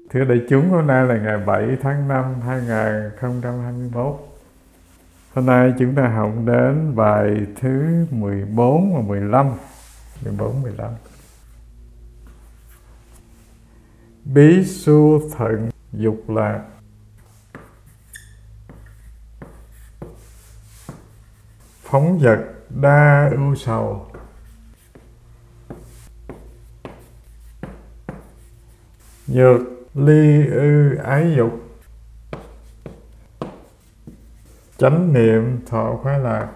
Thưa đại chúng, hôm nay là ngày 7 tháng 5 2021. Hôm nay chúng ta học đến bài thứ 14 và 15. 14, 15. Bí xu thận dục lạc. Phóng dật đa ưu sầu. Nhược ly ư ái dục. Chánh niệm thọ khoái lạc.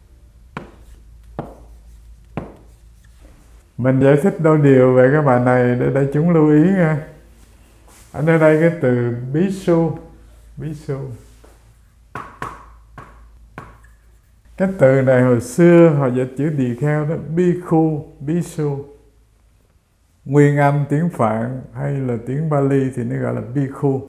Mình giải thích đôi điều về cái bài này để đại chúng lưu ý nha. Ở nơi đây cái từ bí xu. Cái từ này hồi xưa họ dịch chữ tỳ kheo đó, bi khu, bí xu. Nguyên âm tiếng Phạn hay là tiếng Bali thì nó gọi là bi khu.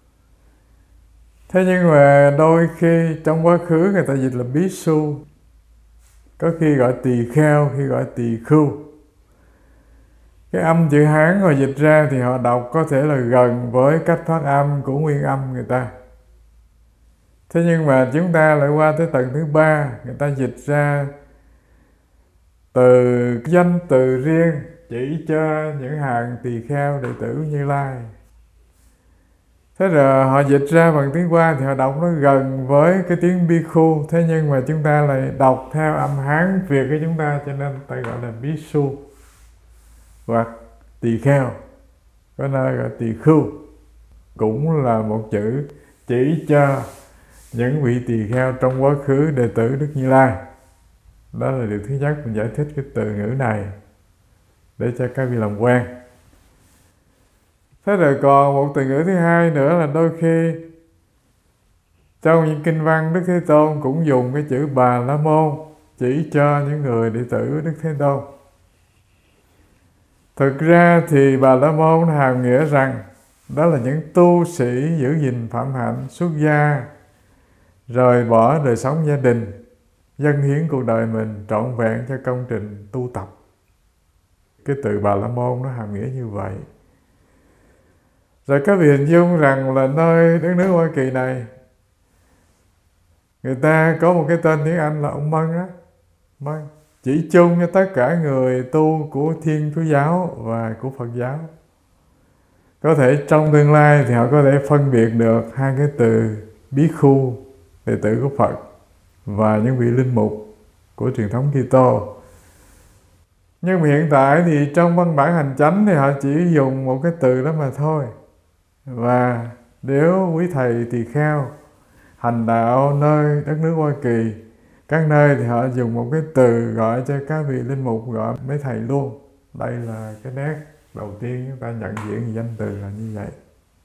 Thế nhưng mà đôi khi trong quá khứ người ta dịch là bí xu, có khi gọi tỳ kheo, khi gọi tỳ khưu. Cái âm chữ Hán họ dịch ra thì họ đọc có thể là gần với cách phát âm của nguyên âm người ta. Thế nhưng mà chúng ta lại qua tới tầng thứ ba, người ta dịch ra từ danh từ riêng chỉ cho những hàng tỳ kheo đệ tử Như Lai. Thế rồi họ dịch ra bằng tiếng Hoa thì họ đọc nó gần với cái tiếng bi khu. Thế nhưng mà chúng ta lại đọc theo âm Hán Việt của chúng ta, cho nên ta gọi là bí xu hoặc tỳ kheo, có nơi gọi tỳ khưu, cũng là một chữ chỉ cho những vị tỳ kheo trong quá khứ đệ tử Đức Như Lai. Đó là điều thứ nhất mình giải thích cái từ ngữ này để cho các vị làm quen. Thế rồi còn một từ ngữ thứ hai nữa là đôi khi trong những kinh văn Đức Thế Tôn cũng dùng cái chữ Bà La Môn chỉ cho những người đệ tử Đức Thế Tôn. Thực ra thì Bà La Môn hàm nghĩa rằng đó là những tu sĩ giữ gìn phạm hạnh, xuất gia, rời bỏ đời sống gia đình, dâng hiến cuộc đời mình trọn vẹn cho công trình tu tập. Cái từ Bà La Môn nó hàm nghĩa như vậy. Rồi các vị hình dung rằng là nơi đất nước Hoa Kỳ này, người ta có một cái tên tiếng Anh là ông Mân á, Mân, chỉ chung cho tất cả người tu của Thiên Chúa giáo và của Phật giáo. Có thể trong tương lai thì họ có thể phân biệt được hai cái từ bí khu, đệ tử của Phật, và những vị linh mục của truyền thống Kitô. Nhưng mà hiện tại thì trong văn bản hành chánh thì họ chỉ dùng một cái từ đó mà thôi. Và nếu quý thầy tỳ kheo hành đạo nơi đất nước Hoa Kỳ, các nơi thì họ dùng một cái từ gọi cho các vị linh mục, gọi mấy thầy luôn. Đây là cái nét đầu tiên chúng ta nhận diện danh từ là như vậy.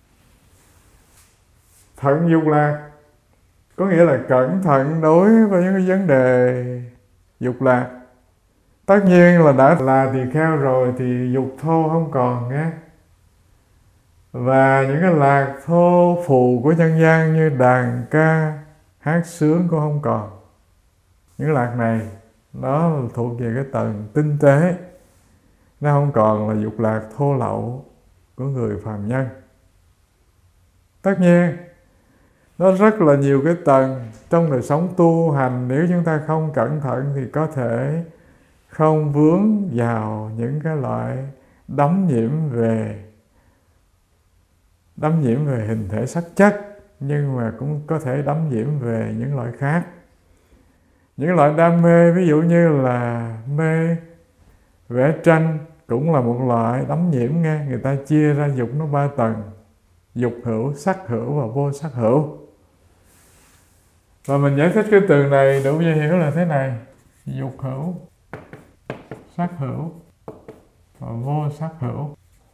Thận dục lạc có nghĩa là cẩn thận đối với những cái vấn đề dục lạc. Tất nhiên là đã là tỳ kheo rồi thì dục thô không còn nhé. Và những cái lạc thô phù của nhân gian như đàn ca, hát sướng cũng không còn. Những lạc này nó thuộc về cái tầng tinh tế, nó không còn là dục lạc thô lậu của người phàm nhân. Tất nhiên nó rất là nhiều cái tầng trong đời sống tu hành, nếu chúng ta không cẩn thận thì có thể không vướng vào những cái loại đắm nhiễm về hình thể sắc chất, nhưng mà cũng có thể đắm nhiễm về những loại khác. Những loại đam mê ví dụ như là mê vẽ tranh cũng là một loại đắm nhiễm nghe. Người ta chia ra dục nó 3 tầng: dục hữu, sắc hữu và vô sắc hữu. Và mình giải thích cái từ này đủ dễ hiểu là thế này: dục hữu, sắc hữu và vô sắc hữu.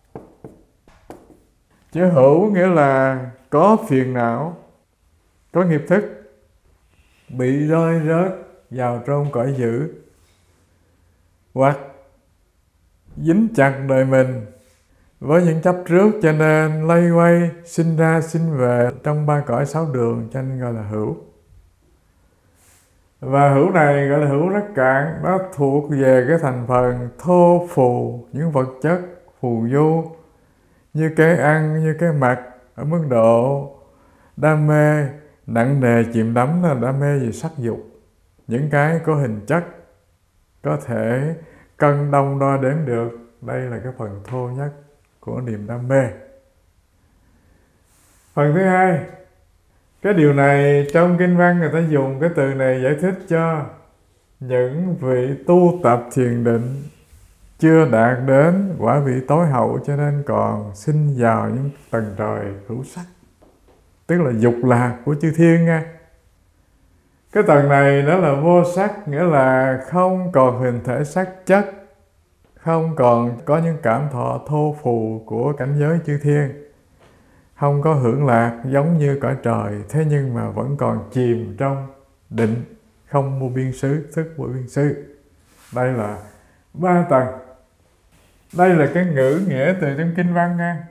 Chữ hữu nghĩa là có phiền não, có nghiệp thức, bị rơi rớt vào trong cõi dữ, hoặc dính chặt đời mình với những chấp trước, cho nên lây quay, sinh ra sinh về trong 3 cõi 6 đường, cho nên gọi là hữu. Và hữu này gọi là hữu rất cạn, nó thuộc về cái thành phần thô phù, những vật chất phù du, như cái ăn, như cái mặc, ở mức độ đam mê nặng nề chìm đắm là đam mê về sắc dục, những cái có hình chất có thể cân đong đo đếm được. Đây là cái phần thô nhất của niềm đam mê. Phần thứ hai, cái điều này trong kinh văn người ta dùng cái từ này giải thích cho những vị tu tập thiền định chưa đạt đến quả vị tối hậu, cho nên còn sinh vào những tầng trời hữu sắc, tức là dục lạc của chư thiên nha. Cái tầng này đó là vô sắc, nghĩa là không còn hình thể sắc chất, không còn có những cảm thọ thô phù của cảnh giới chư thiên, không có hưởng lạc giống như cõi trời, thế nhưng mà vẫn còn chìm trong định không vô biên xứ, thức vô biên xứ. Đây là 3 tầng. Đây là cái ngữ nghĩa từ trong kinh văn nha.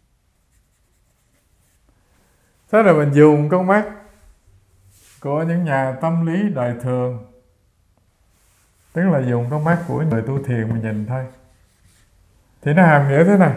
Thế là mình dùng con mắt của những nhà tâm lý đời thường, tức là dùng con mắt của người tu thiền mà nhìn thôi, thì nó hàm nghĩa thế này.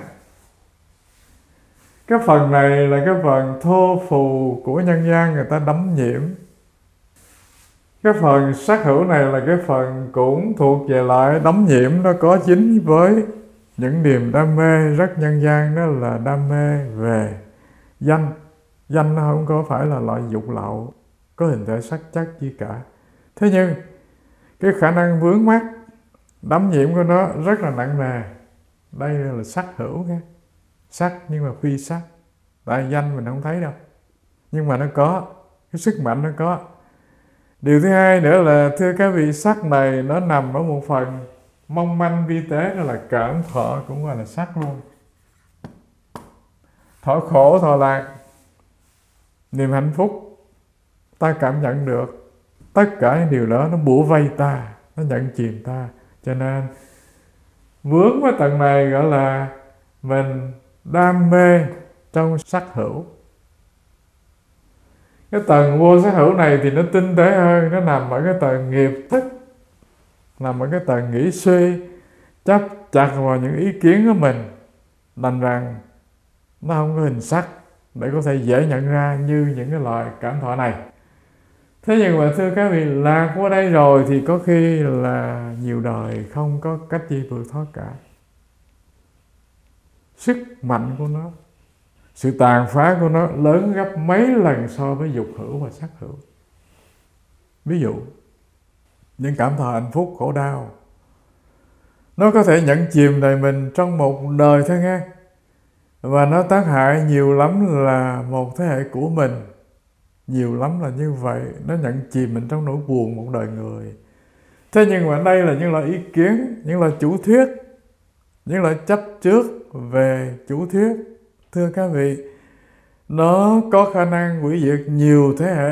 Cái phần này là cái phần thô phù của nhân gian người ta đắm nhiễm. Cái phần sắc hữu này là cái phần cũng thuộc về loại đắm nhiễm, nó có dính với những niềm đam mê rất nhân gian, đó là đam mê về danh. Danh nó không có phải là loại dục lậu, có hình thể sắc chất gì cả. Thế nhưng cái khả năng vướng mắc đắm nhiễm của nó rất là nặng nề. Đây là sắc hữu nha. Sắc nhưng mà phi sắc. Tại danh mình không thấy đâu, nhưng mà nó có, cái sức mạnh nó có. Điều thứ hai nữa là thưa các vị, sắc này nó nằm ở một phần mong manh vi tế, đó là cảm thọ cũng gọi là sắc luôn. Thọ khổ, thọ lạc, niềm hạnh phúc ta cảm nhận được, tất cả những điều đó nó bủa vây ta, nó nhận chìm ta. Cho nên vướng với tầng này gọi là mình đam mê trong sắc hữu. Cái tầng vô sắc hữu này thì nó tinh tế hơn, nó nằm ở cái tầng nghiệp thức, nằm ở cái tầng nghĩ suy, chấp chặt vào những ý kiến của mình, đành rằng nó không có hình sắc để có thể dễ nhận ra như những cái loại cảm thọ này. Thế nhưng mà thưa các vị, lạc qua đây rồi thì có khi là nhiều đời không có cách gì vượt thoát cả. Sức mạnh của nó, sự tàn phá của nó lớn gấp mấy lần so với dục hữu và sắc hữu. Ví dụ, những cảm thọ hạnh phúc, khổ đau, nó có thể nhận chìm đời mình trong một đời thôi nghe. Và nó tác hại nhiều lắm là một thế hệ của mình. Nhiều lắm là như vậy, nó nhận chìm mình trong nỗi buồn một đời người. Thế nhưng mà đây là những loại ý kiến, những loại chủ thuyết, những loại chấp trước về chủ thuyết. Thưa các vị, nó có khả năng hủy diệt nhiều thế hệ.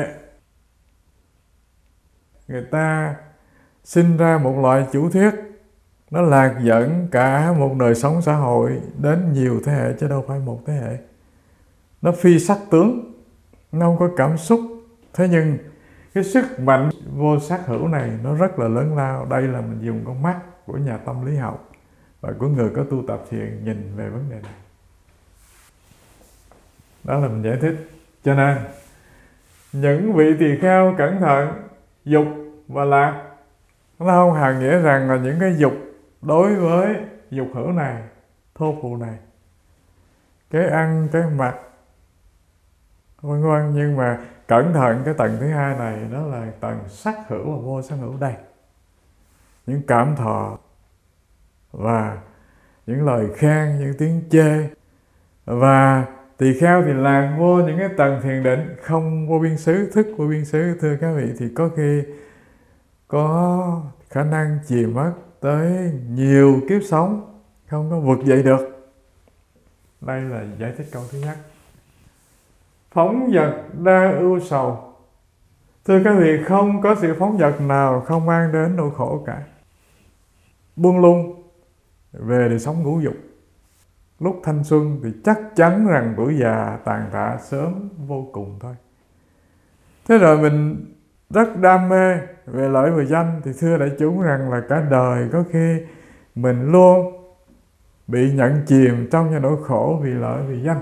Người ta sinh ra một loại chủ thuyết, nó lạc dẫn cả một đời sống xã hội đến nhiều thế hệ chứ đâu phải một thế hệ. Nó phi sắc tướng, nó không có cảm xúc. Thế nhưng cái sức mạnh vô sắc hữu này nó rất là lớn lao. Đây là mình dùng con mắt của nhà tâm lý học và của người có tu tập thiền nhìn về vấn đề này. Đó là mình giải thích. Cho nên những vị tỳ kheo cẩn thận, dục và lạc nó không hàm nghĩa rằng là những cái dục đối với dục hữu này, thô phù này, cái ăn, cái mặc, vân vân. Nhưng mà cẩn thận cái tầng thứ hai này, đó là tầng sắc hữu và vô sắc hữu đây. Những cảm thọ và những lời khen, những tiếng chê. Và tỳ kheo thì lạc vô những cái tầng thiền định không vô biên xứ, thức vô biên xứ. Thưa các vị, thì có khi có khả năng chìm mất tới nhiều kiếp sống, không có vực dậy được. Đây là giải thích câu thứ nhất. Phóng dật đa ưu sầu. Thưa các vị, không có sự phóng dật nào không mang đến nỗi khổ cả. Buông lung về đời sống ngũ dục, lúc thanh xuân thì chắc chắn rằng tuổi già tàn tạ sớm vô cùng thôi. Thế rồi mình rất đam mê về lợi và danh, thì thưa đại chúng rằng là cả đời có khi mình luôn bị nhận chìm trong những nỗi khổ vì lợi vì danh.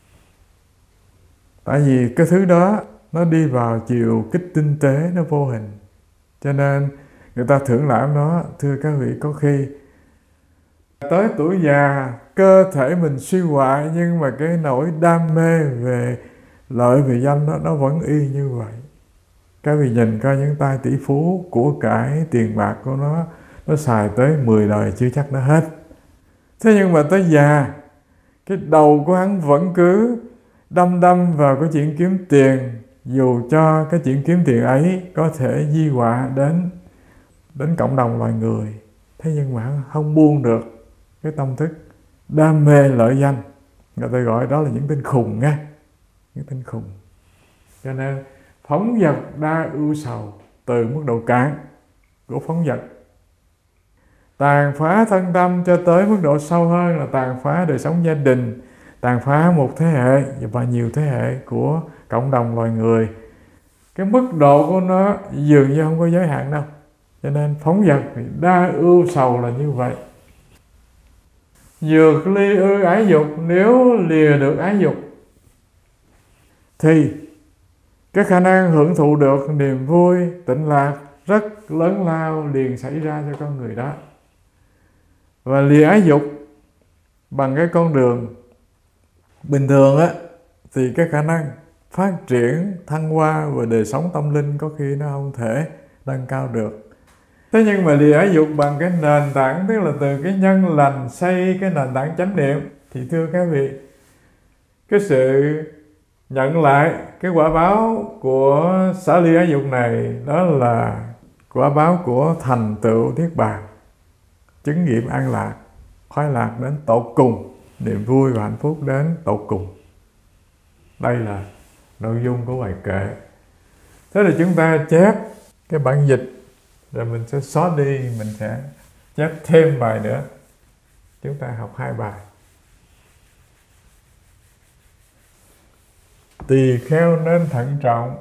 Tại vì cái thứ đó nó đi vào chiều kích tinh tế, nó vô hình, cho nên người ta thưởng lãm nó. Thưa các vị, có khi tới tuổi già cơ thể mình suy hoại, nhưng mà cái nỗi đam mê về lợi về danh đó nó vẫn y như vậy. Các vị nhìn coi những tay tỷ phú, của cải tiền bạc của nó xài tới 10 đời chưa chắc nó hết. Thế nhưng mà tới già, cái đầu của hắn vẫn cứ đâm vào cái chuyện kiếm tiền, dù cho cái chuyện kiếm tiền ấy có thể di họa đến cộng đồng loài người. Thế nhưng mà hắn không buông được cái tâm thức đam mê lợi danh. Người ta gọi đó là những tên khùng nha, những tên khùng. Cho nên phóng dật đa ưu sầu, từ mức độ cạn của phóng dật tàn phá thân tâm cho tới mức độ sâu hơn là tàn phá đời sống gia đình, tàn phá một thế hệ và nhiều thế hệ của cộng đồng loài người. Cái mức độ của nó dường như không có giới hạn đâu. Cho nên phóng dật thì đa ưu sầu là như vậy. Dược ly ư ái dục, nếu lìa được ái dục thì cái khả năng hưởng thụ được niềm vui, tịnh lạc rất lớn lao liền xảy ra cho con người đó. Và lìa ái dục bằng cái con đường bình thường á, thì cái khả năng phát triển, thăng hoa và đời sống tâm linh có khi nó không thể nâng cao được. Thế nhưng mà lìa ái dục bằng cái nền tảng, tức là từ cái nhân lành xây cái nền tảng chánh niệm, thì thưa các vị, cái sự nhận lại cái quả báo của xả ly ái dục này, đó là quả báo của thành tựu niết bàn, chứng nghiệm an lạc, khoái lạc đến tột cùng, niềm vui và hạnh phúc đến tột cùng. Đây là nội dung của bài kệ. Thế là chúng ta chép cái bản dịch, rồi mình sẽ xóa đi, mình sẽ chép thêm bài nữa. Chúng ta học 2 bài. Tỳ kheo nên thận trọng.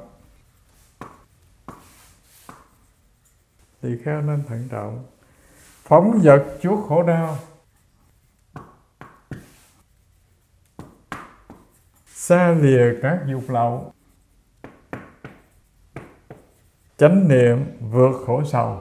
Tỳ kheo nên thận trọng. Phóng dật chuốc khổ đau. Xa lìa các dục lậu. Chánh niệm vượt khổ sầu.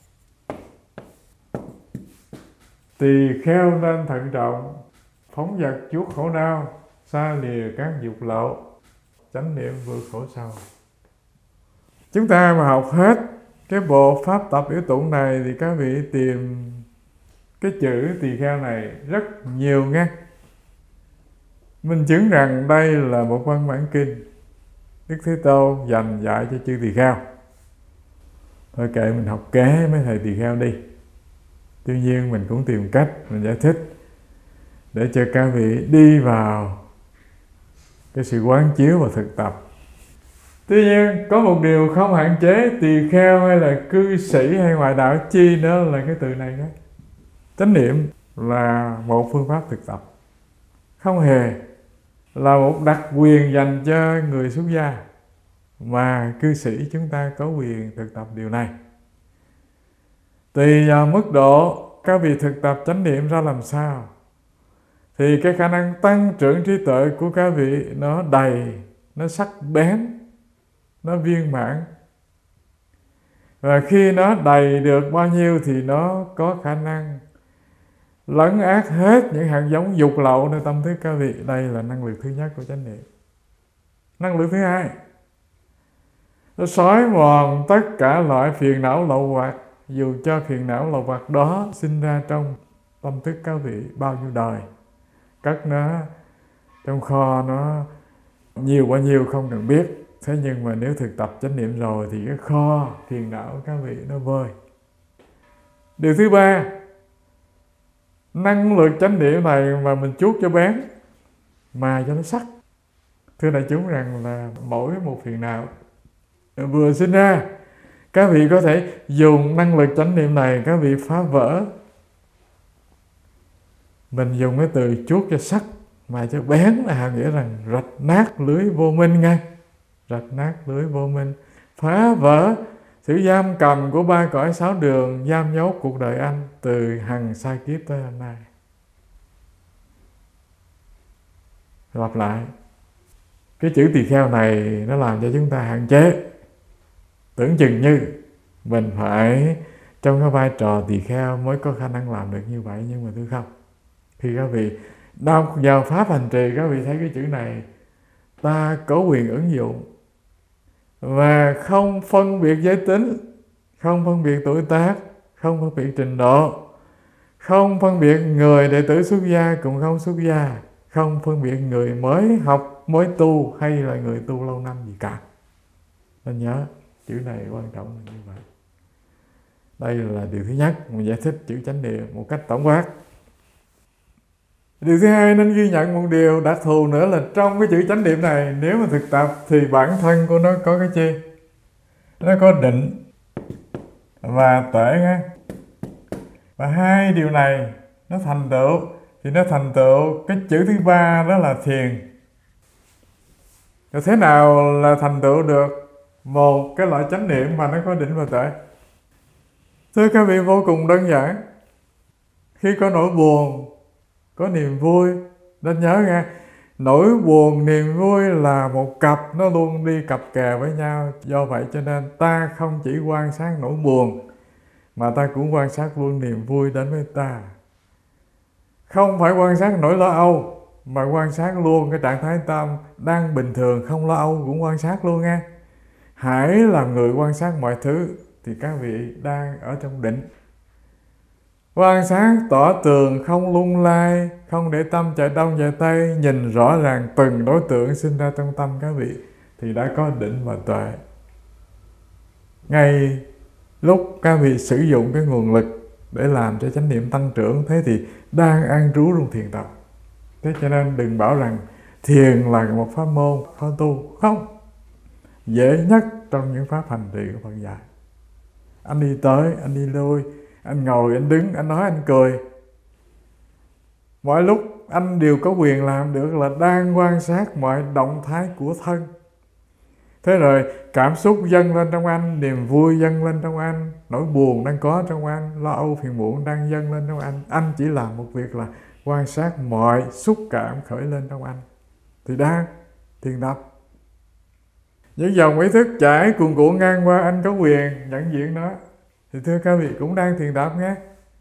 Tỳ kheo nên thận trọng. Phóng dật chuốc khổ đau. Xa lìa các dục lậu. Chánh niệm vượt khổ sầu. Chúng ta mà học hết cái bộ pháp tập yếu tụng này thì các vị tìm cái chữ tỳ kheo này rất nhiều nghe. Minh chứng rằng đây là một văn bản kinh Đức Thế Tôn dành dạy cho chư tỳ kheo. Thôi kệ mình học kế mấy thầy tỳ kheo đi. Tuy nhiên mình cũng tìm cách mình giải thích để cho các vị đi vào cái sự quán chiếu và thực tập. Tuy nhiên có một điều không hạn chế tỳ kheo hay là cư sĩ hay ngoại đạo chi nữa là cái từ này đó. Chánh niệm là một phương pháp thực tập, không hề là một đặc quyền dành cho người xuất gia, mà cư sĩ chúng ta có quyền thực tập điều này. Tùy vào mức độ các vị thực tập chánh niệm ra làm sao thì cái khả năng tăng trưởng trí tuệ của các vị nó đầy, nó sắc bén, nó viên mãn. Và khi nó đầy được bao nhiêu thì nó có khả năng lấn át hết những hạt giống dục lậu nơi tâm thức các vị. Đây là năng lực thứ nhất của chánh niệm. Năng lực thứ hai, nó xói mòn tất cả loại phiền não lậu hoặc, dù cho phiền não lậu hoặc đó sinh ra trong tâm thức các vị bao nhiêu đời, cất nó trong kho nó nhiều bao nhiêu không cần biết. Thế nhưng mà nếu thực tập chánh niệm rồi thì cái kho phiền não các vị nó vơi. Điều thứ ba, năng lực chánh niệm này mà mình chuốt cho bén, mà cho nó sắc. Thưa đại chúng rằng là mỗi một phiền não vừa sinh ra, các vị có thể dùng năng lực chánh niệm này các vị phá vỡ. Mình dùng cái từ chuốt cho sắc mà cho bén là nghĩa rằng rạch nát lưới vô minh ngay. Rạch nát lưới vô minh, phá vỡ sự giam cầm của 3 cõi 6 đường, giam nhốt cuộc đời anh từ hằng sai kiếp tới hôm nay. Lặp lại, cái chữ tỳ kheo này nó làm cho chúng ta hạn chế, tưởng chừng như mình phải trong cái vai trò tỳ kheo mới có khả năng làm được như vậy. Nhưng mà thưa không, khi các vị đọc vào pháp hành trì, các vị thấy cái chữ này ta có quyền ứng dụng và không phân biệt giới tính, không phân biệt tuổi tác, không phân biệt trình độ, không phân biệt người đệ tử xuất gia cùng không xuất gia, không phân biệt người mới học, mới tu hay là người tu lâu năm gì cả. Nên nhớ chữ này quan trọng là như vậy. Đây là điều thứ nhất, mình giải thích chữ chánh niệm một cách tổng quát. Điều thứ hai nên ghi nhận một điều đặc thù nữa là trong cái chữ chánh niệm này, nếu mà thực tập thì bản thân của nó có cái chi? Nó có định và tuệ nghe. Và hai điều này nó thành tựu thì nó thành tựu cái chữ thứ ba, đó là thiền. Rồi thế nào là thành tựu được một cái loại chánh niệm mà nó có định và tuệ? Thưa các vị, vô cùng đơn giản. Khi có nỗi buồn, có niềm vui, nên nhớ nghe, nỗi buồn, niềm vui là một cặp, nó luôn đi cặp kè với nhau. Do vậy cho nên ta không chỉ quan sát nỗi buồn, mà ta cũng quan sát luôn niềm vui đến với ta. Không phải quan sát nỗi lo âu, mà quan sát luôn cái trạng thái tâm đang bình thường, không lo âu cũng quan sát luôn nghe. Hãy làm người quan sát mọi thứ thì các vị đang ở trong định. Quan sát tỏ tường, không lung lay, không để tâm chạy đông chạy tây, nhìn rõ ràng từng đối tượng sinh ra trong tâm các vị thì đã có định và tuệ. Ngay lúc các vị sử dụng cái nguồn lực để làm cho chánh niệm tăng trưởng, thế thì đang an trú trong thiền tập. Thế cho nên đừng bảo rằng thiền là một pháp môn khó tu. Không, dễ nhất trong những pháp hành trì của Phật dạy. Anh đi tới, anh đi lui, anh ngồi, anh đứng, anh nói, anh cười, mọi lúc anh đều có quyền làm được là đang quan sát mọi động thái của thân. Thế rồi cảm xúc dâng lên trong anh, niềm vui dâng lên trong anh, nỗi buồn đang có trong anh, lo âu phiền muộn đang dâng lên trong anh chỉ làm một việc là quan sát mọi xúc cảm khởi lên trong anh thì đang thiền tập. Những dòng ý thức chảy cuồn cuộn ngang qua, anh có quyền nhận diện nó thì thưa các vị cũng đang thiền tập nhé.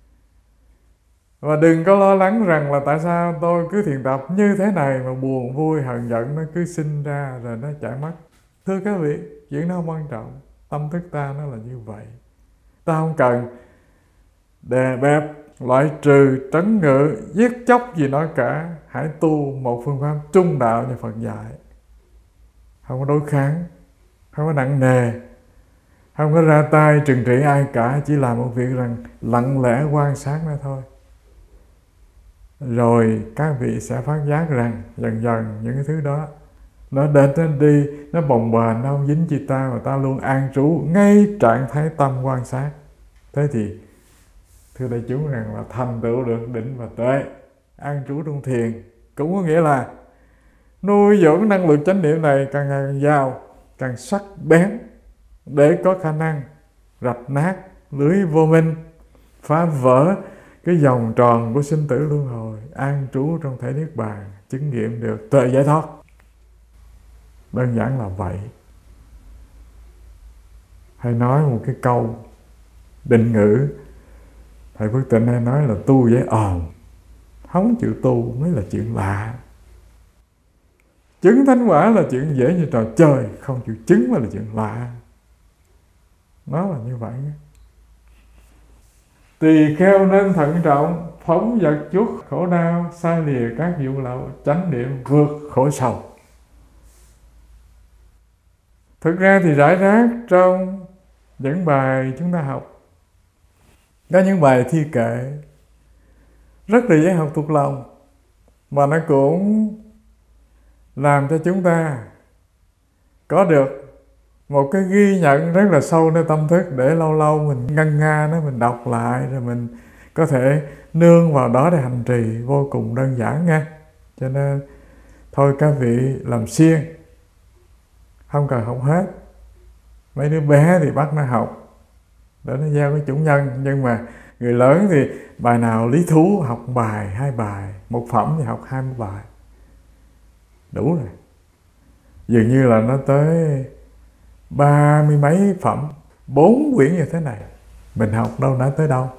Và đừng có lo lắng rằng là tại sao tôi cứ thiền tập như thế này mà buồn vui hờn giận nó cứ sinh ra rồi nó chạy mất. Thưa các vị, chuyện đó không quan trọng. Tâm thức ta nó là như vậy. Ta không cần đè bẹp, loại trừ, trấn ngự, giết chóc gì nó cả. Hãy tu một phương pháp trung đạo như Phật dạy. Không có đối kháng, không có nặng nề, không có ra tay trừng trị ai cả. Chỉ làm một việc rằng lặng lẽ quan sát nó thôi. Rồi các vị sẽ phát giác rằng dần dần những cái thứ đó nó đến nó đi, nó bồng bềnh, nó không dính chi ta, mà ta luôn an trú ngay trạng thái tâm quan sát. Thế thì thưa đại chúng rằng là thành tựu được định và tuệ. An trú trong thiền cũng có nghĩa là nuôi dưỡng năng lượng chánh niệm này càng ngày càng giàu, càng sắc bén, để có khả năng rạch nát lưới vô minh, phá vỡ cái vòng tròn của sinh tử luân hồi, an trú trong thể niết bàn, chứng nghiệm được tuệ giải thoát. Đơn giản là vậy. Hay nói một cái câu định ngữ, thầy Phước Tịnh hay nói là tu dễ ồn, không chịu tu mới là chuyện lạ. Chứng thánh quả là chuyện dễ như trò chơi, không chịu chứng mới là chuyện lạ. Nó là như vậy. Tỳ kheo nên thận trọng, phóng vật chuốc khổ đau, xa lìa các vụ lậu, chánh niệm vượt khổ sầu. Thực ra thì rải rác trong những bài chúng ta học, có những bài thi kệ rất là dễ học thuộc lòng, mà nó cũng làm cho chúng ta có được một cái ghi nhận rất là sâu nơi tâm thức, để lâu lâu mình ngân nga nó, mình đọc lại rồi mình có thể nương vào đó để hành trì. Vô cùng đơn giản nha. Cho nên thôi các vị làm siêng, không cần học hết. Mấy đứa bé thì bắt nó học để nó gieo cái chủ nhân, nhưng mà người lớn thì bài nào lý thú học bài, 2 bài, một phẩm thì học 20 bài. đủ rồi. Dường như là nó tới 30 mấy phẩm, 4 quyển như thế này. Mình học đâu đã tới đâu.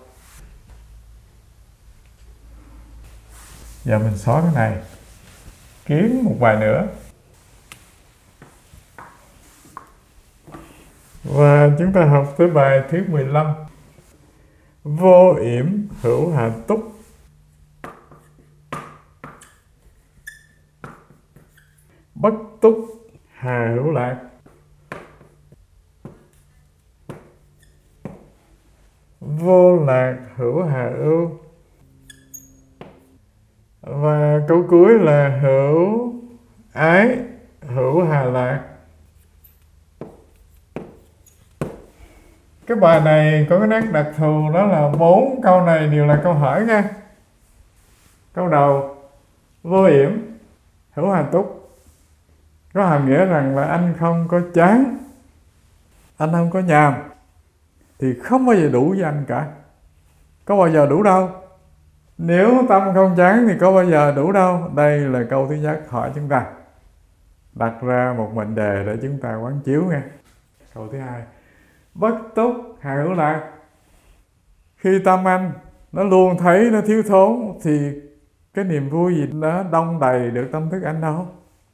Giờ mình xóa cái này, kiếm một bài nữa. Và chúng ta học tới bài thứ 15. Vô yểm hữu hà túc. Bất túc hà hữu lạc. Vô lạc hữu hà ưu. Và câu cuối là hữu ái hữu hà lạc. Cái bài này có cái nét đặc thù, đó là 4 câu này đều là câu hỏi nha. Câu đầu, vô yểm hữu hà túc, có hàm nghĩa rằng là anh không có chán, anh không có nhàm, thì không bao giờ đủ với anh cả. Có bao giờ đủ đâu. Nếu tâm không chán thì có bao giờ đủ đâu. Đây là câu thứ nhất hỏi chúng ta, đặt ra một mệnh đề để chúng ta quán chiếu nha. Câu thứ hai, bất túc hà hữu lạc. Khi tâm anh nó luôn thấy nó thiếu thốn thì cái niềm vui gì nó đong đầy được tâm thức anh đâu.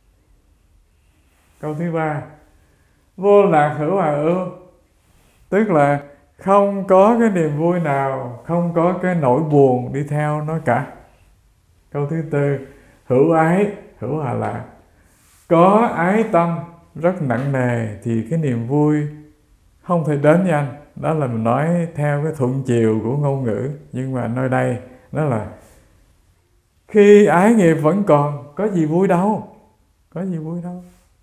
Câu thứ ba, vô lạc hữu hà ưu, tức là không có cái niềm vui nào, không có cái nỗi buồn đi theo nó cả. Câu thứ tư, hữu ái hữu hà lạc, có ái tâm rất nặng nề thì cái niềm vui không thể đến với anh. Đó là mình nói theo cái thuận chiều của ngôn ngữ, nhưng mà nơi đây đó là khi ái nghiệp vẫn còn, có gì vui đâu, có gì vui đâu.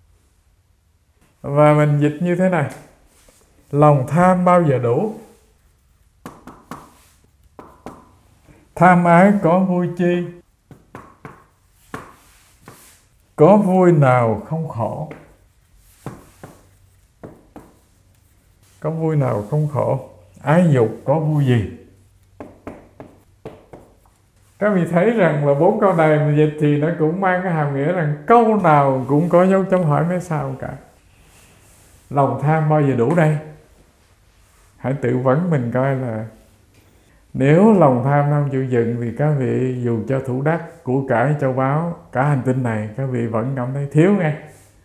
Và mình dịch như thế này, lòng tham bao giờ đủ, tham ái có vui chi, có vui nào không khổ, có vui nào không khổ, ái dục có vui gì. Các vị thấy rằng là 4 câu này mình dịch thì nó cũng mang cái hàm nghĩa rằng câu nào cũng có dấu chấm hỏi mấy sao cả. Lòng tham bao giờ đủ đây? Hãy tự vấn mình coi là nếu lòng tham không chịu dừng thì các vị dù cho thủ đắc, của cải, châu báu, cả hành tinh này các vị vẫn cảm thấy thiếu nghe.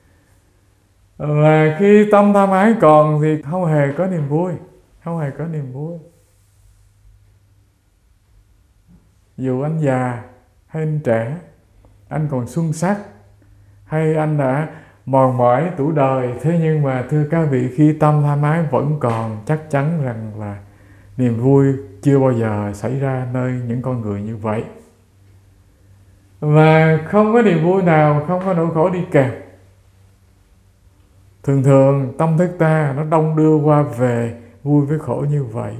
Và khi tâm tham ái còn thì không hề có niềm vui, không hề có niềm vui. Dù anh già hay anh trẻ, anh còn xuân sắc, hay anh đã mòn mỏi tuổi đời, thế nhưng mà thưa các vị, khi tâm tham ái vẫn còn, chắc chắn rằng là niềm vui chưa bao giờ xảy ra nơi những con người như vậy. Và không có niềm vui nào, không có nỗi khổ đi kèm. Thường thường tâm thức ta nó đong đưa qua về vui với khổ như vậy.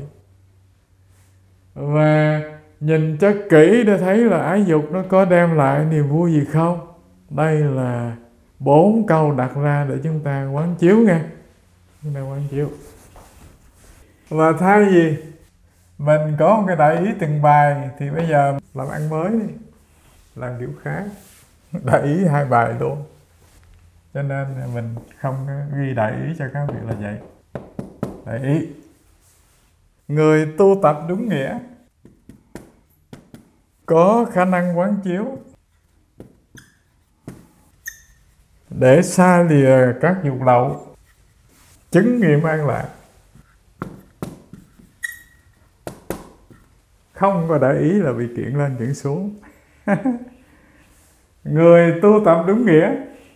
Và nhìn cho kỹ để thấy là ái dục nó có đem lại niềm vui gì không. Đây là 4 câu đặt ra để chúng ta quán chiếu nghe. Chúng ta quán chiếu. Và thay vì mình có một cái đại ý từng bài thì bây giờ làm ăn mới đi, làm kiểu khác, đại ý 2 bài luôn. Cho nên mình không ghi đại ý cho các vị là vậy. Đại ý, người tu tập đúng nghĩa có khả năng quán chiếu để xa lìa các dục lậu, chứng nghiệm an lạc. Không có đại ý là bị kiện lên kiện xuống. Người tu tập đúng nghĩa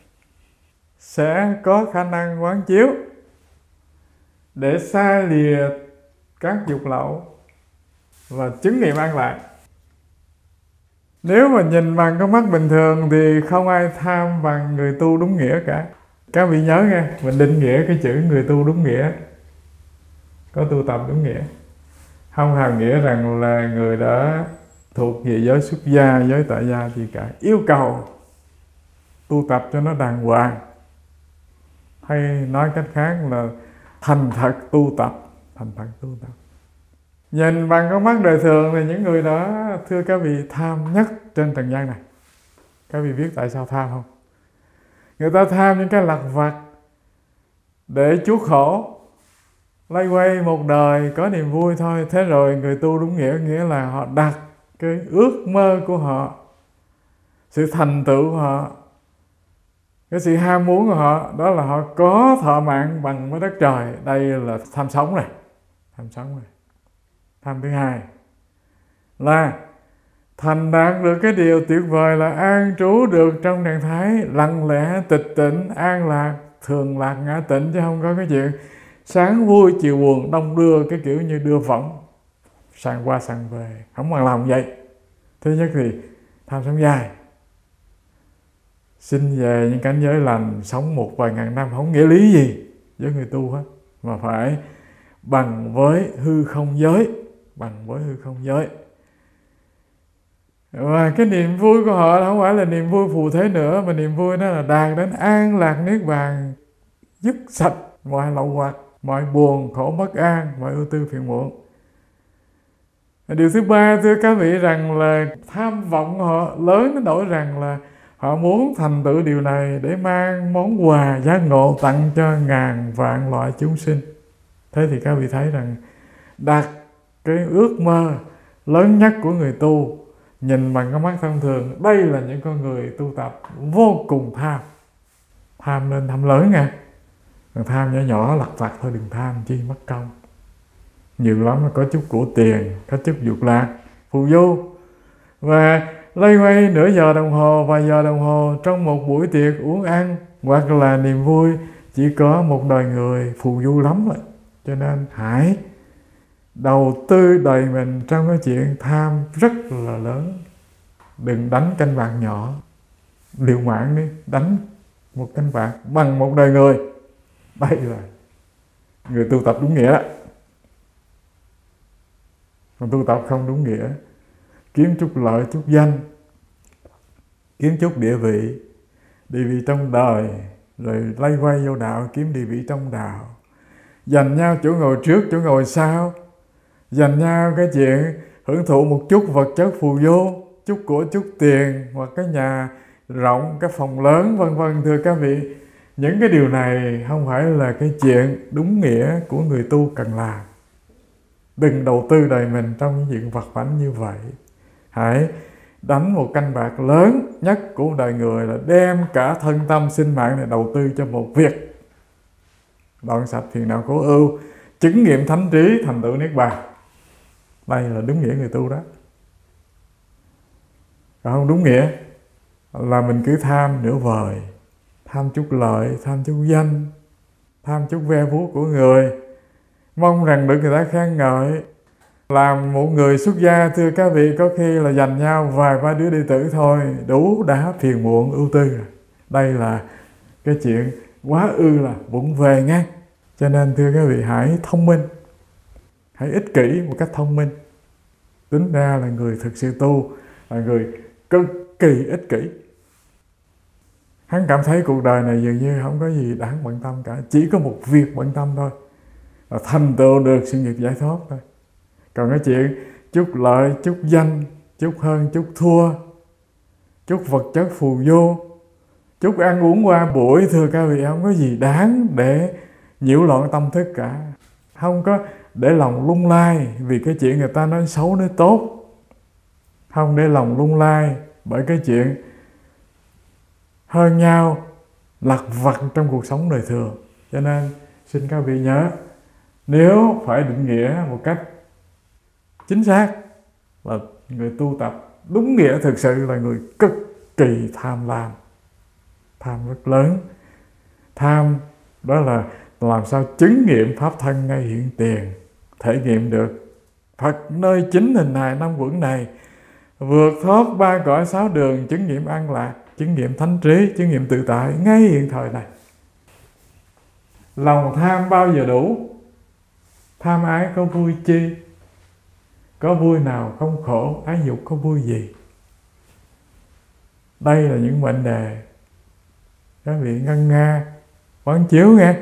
sẽ có khả năng quán chiếu để xa lìa các dục lậu và chứng nghiệm an lạc. Nếu mà nhìn bằng con mắt bình thường thì không ai tham bằng người tu đúng nghĩa cả. Các vị nhớ nghe, mình định nghĩa cái chữ người tu đúng nghĩa, có tu tập đúng nghĩa, không hàm nghĩa rằng là người đã thuộc về giới xuất gia, giới tại gia gì cả. Yêu cầu tu tập cho nó đàng hoàng, hay nói cách khác là thành thật tu tập, thành thật tu tập. Nhìn bằng con mắt đời thường thì những người đó, thưa các vị, tham nhất trên trần gian này. Các vị biết tại sao tham không? Người ta tham những cái lặt vặt để chuốc khổ, loay hoay một đời có niềm vui thôi. Thế rồi người tu đúng nghĩa nghĩa là họ đặt cái ước mơ của họ, sự thành tựu của họ, cái sự ham muốn của họ, đó là họ có thọ mạng bằng với đất trời. Đây là tham sống này. Tham sống này. Tham thứ hai là thành đạt được cái điều tuyệt vời là an trú được trong trạng thái lặng lẽ, tịch tỉnh, an lạc, thường lạc ngã tịnh, chứ không có cái chuyện sáng vui chiều buồn, đông đưa, cái kiểu như đưa võng sang qua sang về, không bằng lòng vậy. Thứ nhất thì tham sống dài, sinh về những cảnh giới lành, sống một vài ngàn năm không nghĩa lý gì với người tu hết, mà phải bằng với hư không giới, bằng với hư không giới. Và cái niềm vui của họ không phải là niềm vui phù thế nữa, mà niềm vui đó là đạt đến an lạc niết bàn, dứt sạch mọi lậu hoặc, mọi buồn khổ bất an, mọi ưu tư phiền muộn. Điều thứ ba, thưa các vị, rằng là tham vọng họ lớn đến nỗi rằng là họ muốn thành tựu điều này để mang món quà giác ngộ tặng cho ngàn vạn loại chúng sinh. Thế thì các vị thấy rằng đặt cái ước mơ lớn nhất của người tu, nhìn bằng cái mắt thông thường, đây là những con người tu tập vô cùng tham. Tham nên tham lớn nha. Còn tham nhỏ nhỏ lặt vặt thôi, đừng tham chi mất công. Nhiều lắm là có chút của tiền, có chút dục lạc, phù du, và loay hoay nửa giờ đồng hồ, vài giờ đồng hồ trong một buổi tiệc uống ăn, hoặc là niềm vui chỉ có một đời người, phù du lắm rồi. Cho nên hãy đầu tư đời mình trong cái chuyện tham rất là lớn. Đừng đánh canh bạc nhỏ, liều mạng đi, đánh một canh bạc bằng một đời người. Đây là người tu tập đúng nghĩa đó. Còn tu tập không đúng nghĩa, kiếm chút lợi, chút danh, kiếm chút địa vị trong đời, rồi lay quay vô đạo, kiếm địa vị trong đạo, giành nhau chỗ ngồi trước, chỗ ngồi sau, giành nhau cái chuyện hưởng thụ một chút vật chất phù vô, chút của, chút tiền, hoặc cái nhà rộng, cái phòng lớn, vân vân. Thưa các vị, những cái điều này không phải là cái chuyện đúng nghĩa của người tu cần làm. Đừng đầu tư đời mình trong những chuyện vặt vãnh như vậy. Hãy đánh một canh bạc lớn nhất của đời người là đem cả thân tâm sinh mạng này đầu tư cho một việc. Đoạn sạch phiền não khổ ưu, chứng nghiệm thánh trí, thành tựu niết bàn. Đây là đúng nghĩa người tu đó. Còn không đúng nghĩa là mình cứ tham nửa vời, tham chút lợi, tham chút danh, tham chút ve vuốt của người, mong rằng được người ta khen ngợi. Làm một người xuất gia, thưa các vị, có khi là dành nhau vài ba đứa đệ tử thôi, đủ đã phiền muộn ưu tư rồi. Đây là cái chuyện quá ư là vụng về ngang. Cho nên thưa các vị, hãy thông minh, hãy ích kỷ một cách thông minh. Tính ra là người thực sự tu là người cực kỳ ích kỷ. Hắn cảm thấy cuộc đời này dường như không có gì đáng bận tâm cả, chỉ có một việc bận tâm thôi, là thành tựu được sự nghiệp giải thoát thôi. Còn cái chuyện chút lợi, chút danh, chút hơn, chút thua, chút vật chất phù vô, chút ăn uống qua buổi, thưa các vị, không có gì đáng để nhiễu loạn tâm thức cả. Không có để lòng lung lay vì cái chuyện người ta nói xấu nói tốt. Không để lòng lung lay bởi cái chuyện hơn nhau, lặt vặt trong cuộc sống đời thường. Cho nên xin các vị nhớ, nếu phải định nghĩa một cách chính xác là người tu tập đúng nghĩa thực sự là người cực kỳ tham lam, tham rất lớn. Tham đó là làm sao chứng nghiệm pháp thân ngay hiện tiền, thể nghiệm được Phật nơi chính hình hài năm quẩn này, vượt thoát ba cõi sáu đường, chứng nghiệm an lạc, chứng nghiệm thánh trí, chứng nghiệm tự tại ngay hiện thời này. Lòng tham bao giờ đủ? Tham ái có vui chi? Có vui nào không khổ? Ái dục có vui gì? Đây là những mệnh đề các vị ngân nga quán chiếu nghe.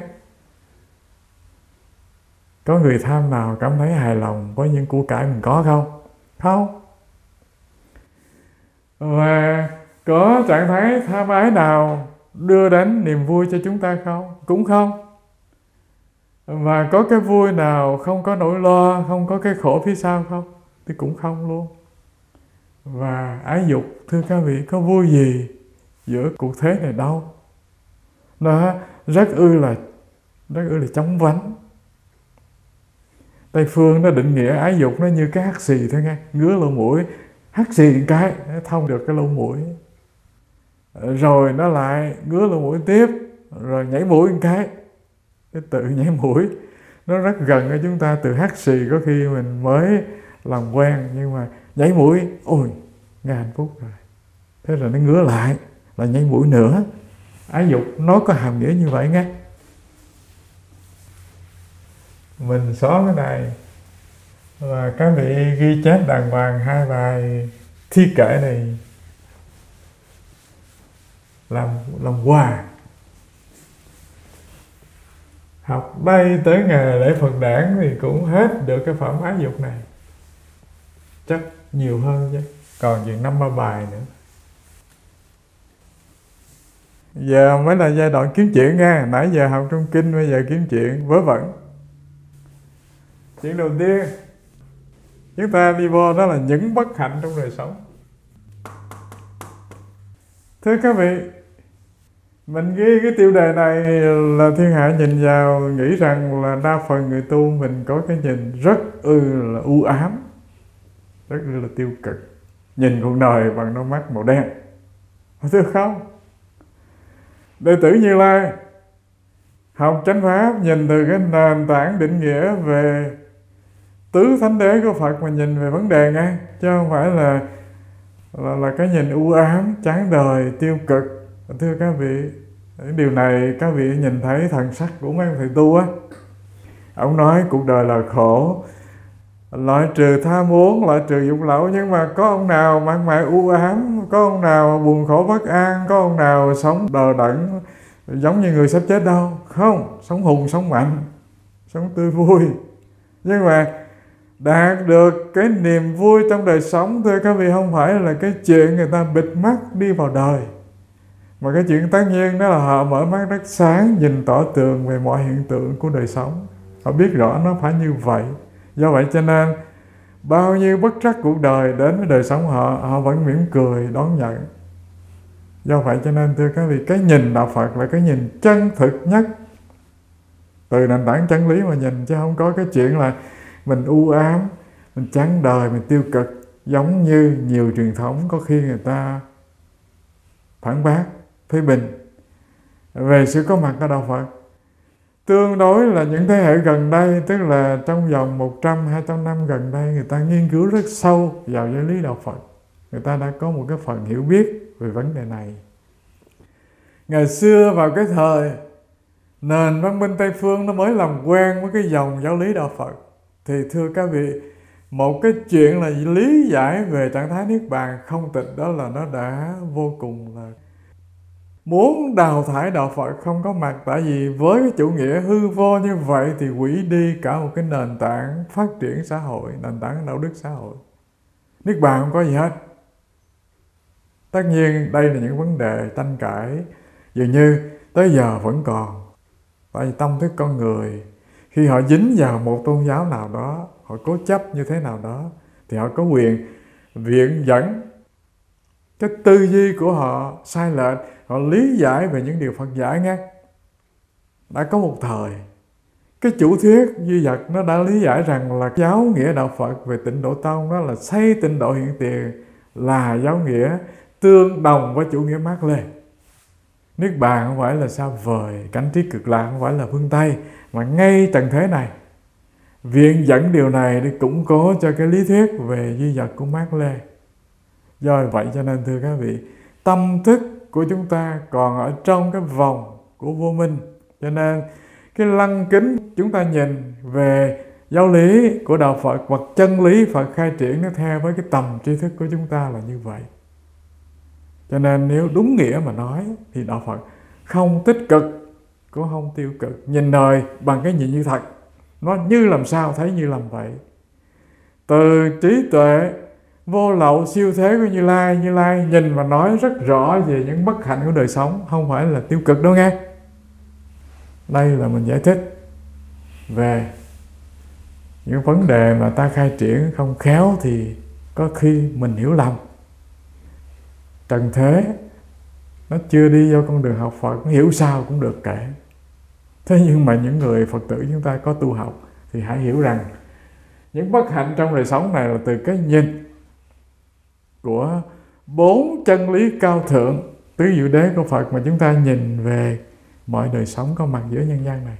Có người tham nào cảm thấy hài lòng với những của cải mình có không? Không. Và có trạng thái tham ái nào đưa đến niềm vui cho chúng ta không? Cũng không. Và có cái vui nào không có nỗi lo, không có cái khổ phía sau không? Thì cũng không luôn. Và ái dục, thưa các vị, có vui gì giữa cuộc thế này đâu. Nó rất ư là chóng vánh. Tây phương nó định nghĩa ái dục nó như cái hắt xì thôi nghe, ngứa lỗ mũi, hắt xì một cái nó thông được cái lỗ mũi, rồi nó lại ngứa lỗ mũi tiếp, rồi nhảy mũi một cái tự nhảy mũi. Nó rất gần ở chúng ta, từ hắt xì có khi mình mới làm quen, nhưng mà nhảy mũi, ôi ngàn phút rồi, thế rồi nó ngứa lại là nhảy mũi nữa. Ái dục nó có hàm nghĩa như vậy nghe. Mình xóa cái này và các vị ghi chép đàng hoàng hai bài thi kệ này làm quà. Học đây tới ngày lễ Phật đản thì cũng hết được cái phẩm ái dục này. Chắc nhiều hơn chứ, còn chừng 5-3 bài nữa. Giờ mới là giai đoạn kiếm chuyện nha. Nãy giờ học trong kinh, bây giờ kiếm chuyện vớ vẩn. Chuyện đầu tiên chúng ta đi vô đó là những bất hạnh trong đời sống. Thưa các vị, mình ghi cái tiêu đề này là thiên hạ nhìn vào nghĩ rằng là đa phần người tu mình có cái nhìn rất là u ám, rất là tiêu cực, nhìn cuộc đời bằng đôi mắt màu đen. Thưa không, đệ tử Như Lai học chánh pháp nhìn từ cái nền tảng định nghĩa về tứ thánh đế của Phật mà nhìn về vấn đề ngay, chứ không phải là cái nhìn u ám, chán đời, tiêu cực. Thưa các vị, điều này các vị nhìn thấy thần sắc của mấy ông thầy tu á. Ông nói cuộc đời là khổ, loại trừ tham muốn, loại trừ dục lậu, nhưng mà có ông nào mặt mày u ám, có ông nào buồn khổ bất an, có ông nào sống đờ đẫn giống như người sắp chết đâu. Không, sống hùng, sống mạnh, sống tươi vui. Nhưng mà đạt được cái niềm vui trong đời sống, thưa các vị, không phải là cái chuyện người ta bịt mắt đi vào đời, mà cái chuyện tất nhiên đó là họ mở mắt rất sáng, nhìn tỏ tường về mọi hiện tượng của đời sống. Họ biết rõ nó phải như vậy. Do vậy cho nên bao nhiêu bất trắc cuộc đời đến với đời sống họ vẫn mỉm cười đón nhận. Do vậy cho nên thưa các vị, cái nhìn đạo Phật là cái nhìn chân thực nhất, từ nền tảng chân lý mà nhìn, chứ không có cái chuyện là mình u ám, mình chán đời, mình tiêu cực, giống như nhiều truyền thống có khi người ta phản bác, phê bình về sự có mặt của đạo Phật. Tương đối là những thế hệ gần đây, tức là trong vòng 100-200 năm gần đây, người ta nghiên cứu rất sâu vào giáo lý đạo Phật. Người ta đã có một cái phần hiểu biết về vấn đề này. Ngày xưa vào cái thời nền văn minh Tây Phương nó mới làm quen với cái dòng giáo lý đạo Phật, thì thưa các vị, một cái chuyện là lý giải về trạng thái Niết Bàn không tịch, đó là nó đã vô cùng là muốn đào thải đạo Phật không có mặt. Tại vì với cái chủ nghĩa hư vô như vậy thì hủy đi cả một cái nền tảng phát triển xã hội, nền tảng đạo đức xã hội. Niết Bàn không có gì hết. Tất nhiên đây là những vấn đề tranh cãi dường như tới giờ vẫn còn. Tại vì tâm thức con người khi họ dính vào một tôn giáo nào đó, họ cố chấp như thế nào đó, thì họ có quyền viện dẫn cái tư duy của họ sai lệch, họ lý giải về những điều Phật dạy nghe. Đã có một thời cái chủ thuyết duy vật nó đã lý giải rằng là giáo nghĩa đạo Phật về Tịnh Độ Tông đó là xây tịnh độ hiện tiền, là giáo nghĩa tương đồng với chủ nghĩa Mác Lê. Niết Bàn không phải là xa vời, cảnh trí cực lạc không phải là phương Tây, mà ngay trần thế này viện dẫn điều này để củng cố cho cái lý thuyết về duy vật của Mác Lê. Do vậy cho nên thưa các vị, tâm thức của chúng ta còn ở trong cái vòng của vô minh, cho nên cái lăng kính chúng ta nhìn về giáo lý của đạo Phật hoặc chân lý Phật khai triển nó theo với cái tầm tri thức của chúng ta là như vậy. Cho nên nếu đúng nghĩa mà nói thì đạo Phật không tích cực cũng không tiêu cực, nhìn đời bằng cái nhìn như thật, nó như làm sao thấy như làm vậy. Từ trí tuệ vô lậu siêu thế của Như Lai. Như Lai nhìn và nói rất rõ về những bất hạnh của đời sống, không phải là tiêu cực đâu nghe. Đây là mình giải thích về những vấn đề mà ta khai triển không khéo thì có khi mình hiểu lầm. Trần thế nó chưa đi vô con đường học Phật, nó hiểu sao cũng được kể. Thế nhưng mà những người Phật tử chúng ta có tu học thì hãy hiểu rằng những bất hạnh trong đời sống này là từ cái nhìn của 4 chân lý cao thượng tứ diệu đế của Phật mà chúng ta nhìn về mọi đời sống có mặt giữa nhân gian này.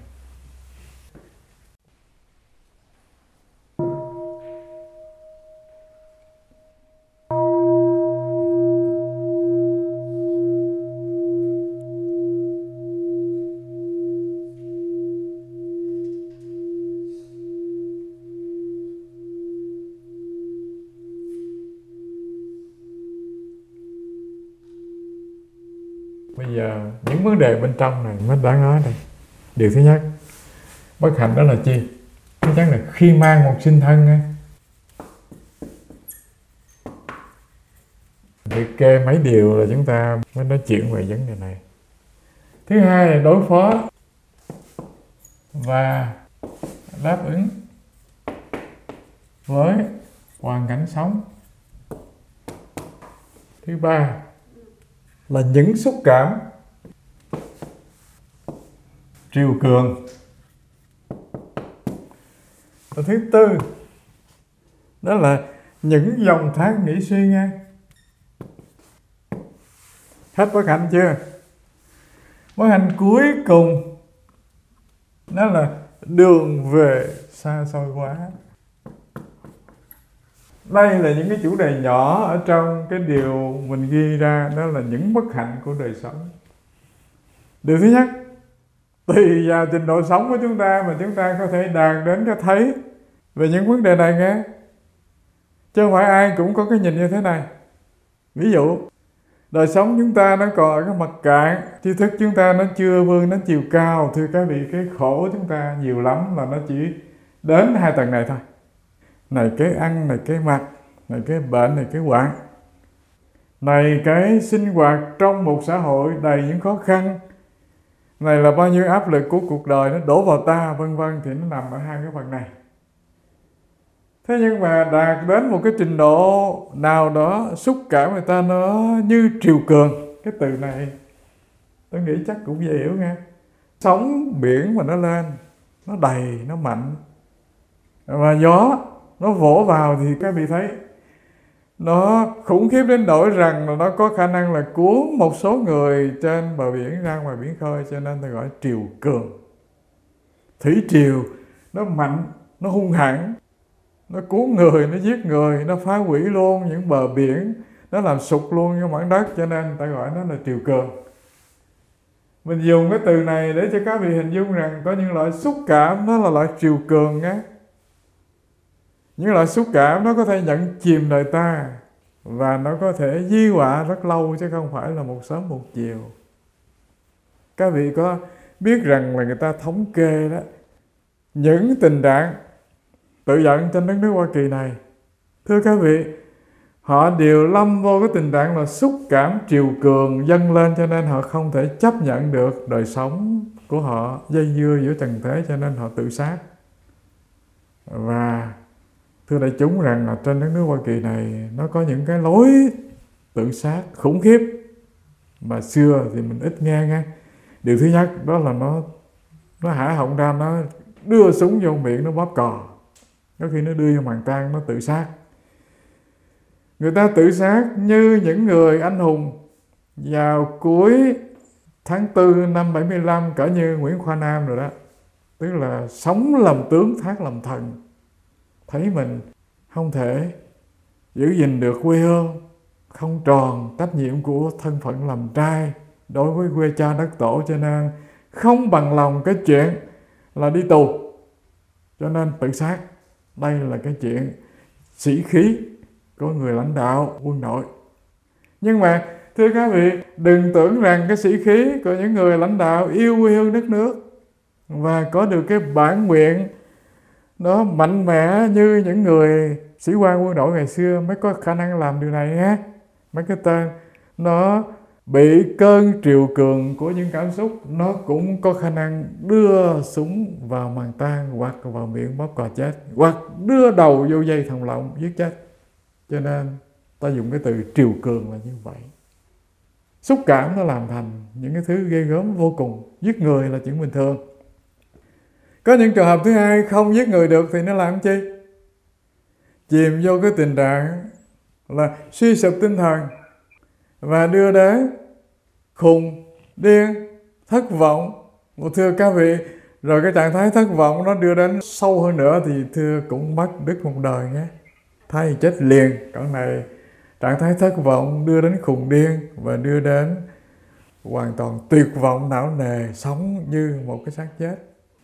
Bây giờ những vấn đề bên trong này mới đã nói đây. Điều thứ nhất, bất hạnh đó là chi? Chắc chắn là khi mang một sinh thân á, liệt kê mấy điều là chúng ta mới nói chuyện về vấn đề này. Thứ hai là đối phó và đáp ứng với hoàn cảnh sống. Thứ ba là những xúc cảm triều cường. Và thứ tư đó là những dòng thác nghĩ suy ngang. Hết bất hạnh chưa? Bất hạnh cuối cùng đó là đường về xa xôi quá. Đây là những cái chủ đề nhỏ ở trong cái điều mình ghi ra, đó là những bất hạnh của đời sống. Điều thứ nhất, tùy vào trình độ sống của chúng ta mà chúng ta có thể đạt đến cái thấy về những vấn đề này nghe. Chứ không phải ai cũng có cái nhìn như thế này. Ví dụ, đời sống chúng ta nó còn ở cái mặt cạn, tri thức chúng ta nó chưa vươn đến chiều cao. Thưa các vị, cái khổ chúng ta nhiều lắm là nó chỉ đến 2 tầng này thôi. Này cái ăn, này cái mặc, này cái bệnh, này cái hoạn. Này cái sinh hoạt trong một xã hội đầy những khó khăn. Này là bao nhiêu áp lực của cuộc đời nó đổ vào ta, vân vân, thì nó nằm ở 2 cái phần này. Thế nhưng mà đạt đến một cái trình độ nào đó, xúc cảm người ta nó như triều cường. Cái từ này tôi nghĩ chắc cũng dễ hiểu nghe. Sóng biển mà nó lên, nó đầy, nó mạnh. Và gió nó vỗ vào thì các vị thấy nó khủng khiếp đến nỗi rằng là nó có khả năng là cuốn một số người trên bờ biển ra ngoài biển khơi, cho nên ta gọi triều cường. Thủy triều nó mạnh, nó hung hãn, nó cuốn người, nó giết người, nó phá hủy luôn những bờ biển, nó làm sụt luôn những mảnh đất, cho nên ta gọi nó là triều cường. Mình dùng cái từ này để cho các vị hình dung rằng có những loại xúc cảm nó là loại triều cường á. Những loại xúc cảm nó có thể nhận chìm đời ta và nó có thể di họa rất lâu chứ không phải là một sớm một chiều. Các vị có biết rằng là người ta thống kê đó, những tình trạng tự giận trên đất nước Hoa Kỳ này, thưa các vị, họ đều lâm vô cái tình trạng là xúc cảm triều cường dâng lên, cho nên họ không thể chấp nhận được đời sống của họ dây dưa giữa trần thế, cho nên họ tự sát. Và thưa đại chúng rằng là trên đất nước Hoa Kỳ này nó có những cái lối tự sát khủng khiếp mà xưa thì mình ít nghe nghe. Điều thứ nhất đó là nó hả họng ra, nó đưa súng vô miệng, nó bóp cò. Có khi nó đưa vô màng tang, nó tự sát. Người ta tự sát như những người anh hùng vào cuối tháng 4 năm 75, cỡ như Nguyễn Khoa Nam rồi đó. Tức là sống làm tướng, thác làm thần. Thấy mình không thể giữ gìn được quê hương, không tròn trách nhiệm của thân phận làm trai đối với quê cha đất tổ, cho nên không bằng lòng cái chuyện là đi tù, cho nên tự sát. Đây là cái chuyện sĩ khí của người lãnh đạo quân đội. Nhưng mà thưa các vị, đừng tưởng rằng cái sĩ khí của những người lãnh đạo yêu quê hương đất nước và có được cái bản nguyện nó mạnh mẽ như những người sĩ quan quân đội ngày xưa mới có khả năng làm điều này nhé. Mấy cái tên nó bị cơn triều cường của những cảm xúc, nó cũng có khả năng đưa súng vào màng tang hoặc vào miệng bóp cò chết, hoặc đưa đầu vô dây thòng lọng giết chết. Cho nên ta dùng cái từ triều cường là như vậy. Xúc cảm nó làm thành những cái thứ ghê gớm vô cùng. Giết người là chuyện bình thường. Có những trường hợp thứ hai không giết người được thì nó làm chi? Chìm vô cái tình trạng là suy sụp tinh thần và đưa đến khùng, điên, thất vọng. Thưa các vị, rồi cái trạng thái thất vọng nó đưa đến sâu hơn nữa thì thưa cũng mất đứt một đời nhé. Thay chết liền. Còn này trạng thái thất vọng đưa đến khùng điên và đưa đến hoàn toàn tuyệt vọng, não nề, sống như một cái xác chết.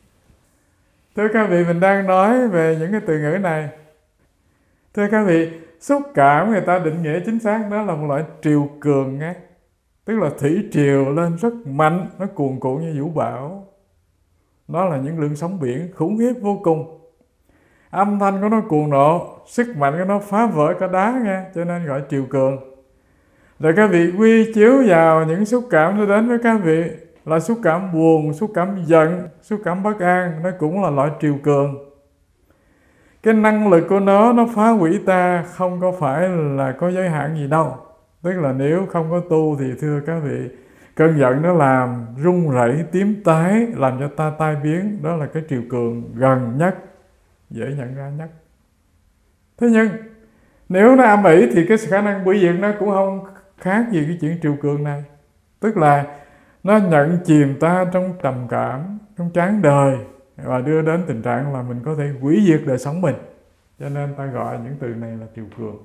Thưa các vị, mình đang nói về những cái từ ngữ này. Thưa các vị, xúc cảm người ta định nghĩa chính xác đó là một loại triều cường nghe. Tức là thủy triều lên rất mạnh, nó cuồn cuộn như vũ bão. Nó là những lượng sóng biển khủng khiếp vô cùng. Âm thanh của nó cuồng nộ, sức mạnh của nó phá vỡ cả đá nghe, cho nên gọi triều cường. Rồi các vị quy chiếu vào những xúc cảm nó đến với các vị là xúc cảm buồn, xúc cảm giận, xúc cảm bất an, nó cũng là loại triều cường. Cái năng lực của nó phá hủy ta không có phải là có giới hạn gì đâu. Tức là nếu không có tu thì thưa các vị, cơn giận nó làm run rẩy, tím tái, làm cho ta tai biến. Đó là cái triều cường gần nhất, dễ nhận ra nhất. Thế nhưng nếu nó âm ỉ thì cái khả năng hủy diệt nó cũng không khác gì cái chuyện triều cường này. Tức là nó nhận chìm ta trong trầm cảm, trong chán đời và đưa đến tình trạng là mình có thể hủy diệt đời sống mình. Cho nên ta gọi những từ này là triều cường.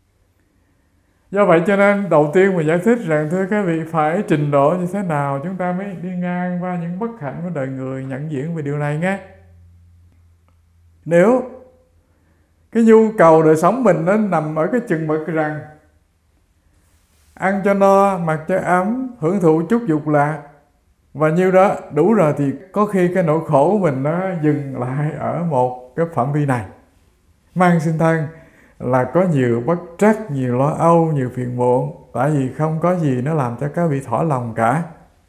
Do vậy cho nên đầu tiên mình giải thích rằng thưa các vị, phải trình độ như thế nào chúng ta mới đi ngang qua những bất hạnh của đời người, nhận diện về điều này nghe. Nếu cái nhu cầu đời sống mình nó nằm ở cái chừng mực rằng ăn cho no, mặc cho ấm, hưởng thụ chút dục lạc và nhiêu đó đủ rồi, thì có khi cái nỗi khổ của mình nó dừng lại ở một cái phạm vi này. Mang sinh thân là có nhiều bất trắc, nhiều lo âu, nhiều phiền muộn, tại vì không có gì nó làm cho các vị thỏa lòng cả.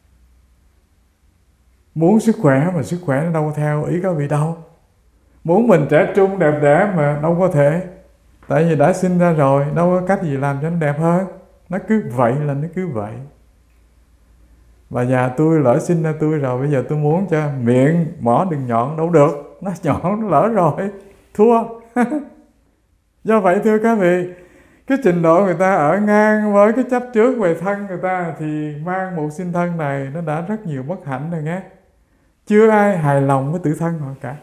Muốn sức khỏe mà sức khỏe nó đâu có theo ý các vị đâu. Muốn mình trẻ trung đẹp đẽ mà đâu có thể, tại vì đã sinh ra rồi, đâu có cách gì làm cho nó đẹp hơn. Nó cứ vậy là nó cứ vậy. Và nhà tôi lỡ sinh ra tôi rồi, bây giờ tôi muốn cho miệng mỏ đừng nhọn, đâu được. Nó nhọn, nó lỡ rồi, thua. Do vậy thưa các vị, cái trình độ người ta ở ngang với cái chấp trước về thân người ta thì mang một sinh thân này nó đã rất nhiều bất hạnh rồi nghe. Chưa ai hài lòng với tự thân họ cả.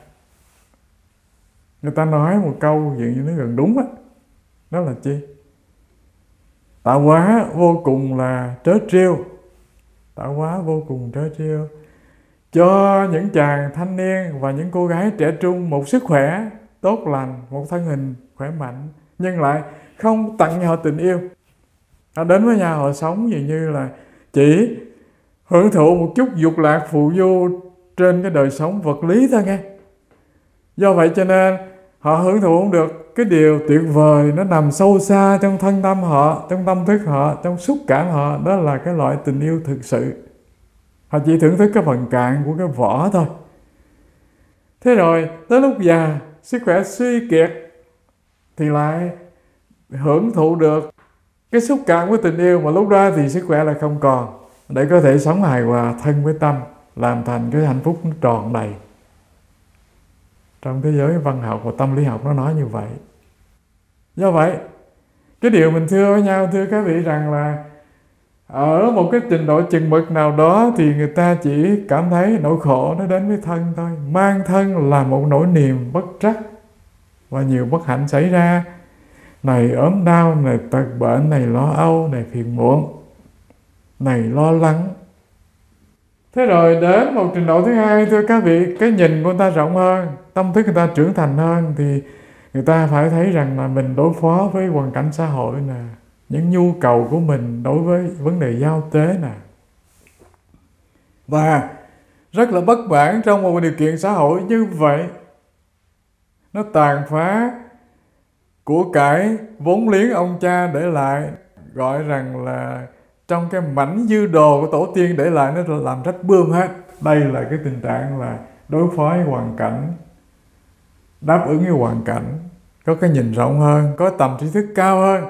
Người ta nói một câu dường như nó gần đúng á. Đó là chi? Tạo hóa vô cùng là trớ trêu. Tạo hóa vô cùng trớ trêu. Cho những chàng thanh niên và những cô gái trẻ trung một sức khỏe tốt lành, một thân hình khỏe mạnh, nhưng lại không tặng cho họ tình yêu. Họ đến với nhau họ sống dường như là chỉ hưởng thụ một chút dục lạc phù du trên cái đời sống vật lý thôi nghe. Do vậy cho nên họ hưởng thụ không được cái điều tuyệt vời nó nằm sâu xa trong thân tâm họ, trong tâm thức họ, trong xúc cảm họ. Đó là cái loại tình yêu thực sự. Họ chỉ thưởng thức cái phần cạn của cái vỏ thôi. Thế rồi tới lúc già, sức khỏe suy kiệt thì lại hưởng thụ được cái xúc cảm của tình yêu, mà lúc đó thì sức khỏe lại không còn, để có thể sống hài hòa thân với tâm, làm thành cái hạnh phúc nó tròn đầy. Trong thế giới văn học và tâm lý học nó nói như vậy. Do vậy, cái điều mình thưa với nhau thưa các vị rằng là ở một cái trình độ chừng mực nào đó thì người ta chỉ cảm thấy nỗi khổ nó đến với thân thôi. Mang thân là một nỗi niềm bất trắc và nhiều bất hạnh xảy ra. Này ốm đau, này tật bệnh, này lo âu, này phiền muộn, này lo lắng. Thế rồi đến một trình độ thứ hai thưa các vị, cái nhìn của người ta rộng hơn, tâm thức người ta trưởng thành hơn, thì người ta phải thấy rằng là mình đối phó với hoàn cảnh xã hội nè, những nhu cầu của mình đối với vấn đề giao tế nè. Và rất là bất mãn trong một điều kiện xã hội như vậy. nó tàn phá của cải vốn liếng ông cha để lại, gọi rằng là trong cái mảnh dư đồ của tổ tiên để lại, nó làm rách bươm hết. Đây là cái tình trạng là đối phó với hoàn cảnh, đáp ứng với hoàn cảnh, có cái nhìn rộng hơn, có tầm tri thức cao hơn.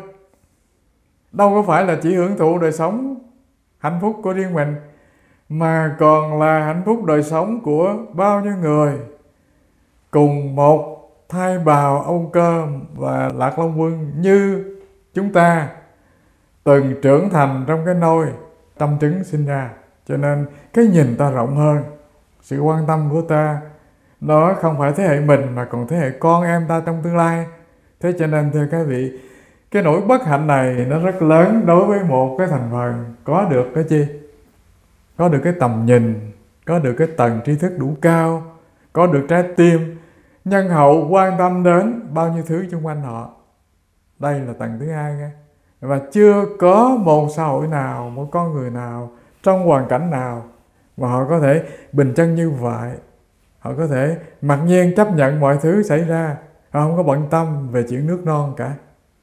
Đâu có phải là chỉ hưởng thụ đời sống hạnh phúc của riêng mình, mà còn là hạnh phúc đời sống của bao nhiêu người cùng một thai bào Âu Cơ và Lạc Long Quân như chúng ta từng trưởng thành trong cái nôi tâm trứng sinh ra. Cho nên cái nhìn ta rộng hơn, sự quan tâm của ta nó không phải thế hệ mình mà còn thế hệ con em ta trong tương lai. Thế cho nên thưa các vị, cái nỗi bất hạnh này nó rất lớn đối với một cái thành phần có được cái chi? Có được cái tầm nhìn, có được cái tầng tri thức đủ cao, có được trái tim nhân hậu quan tâm đến bao nhiêu thứ xung quanh họ. Đây là tầng thứ hai nha. Và chưa có một xã hội nào, một con người nào, trong hoàn cảnh nào mà họ có thể bình chân như vậy. Họ có thể mặc nhiên chấp nhận mọi thứ xảy ra, họ không có bận tâm về chuyện nước non cả.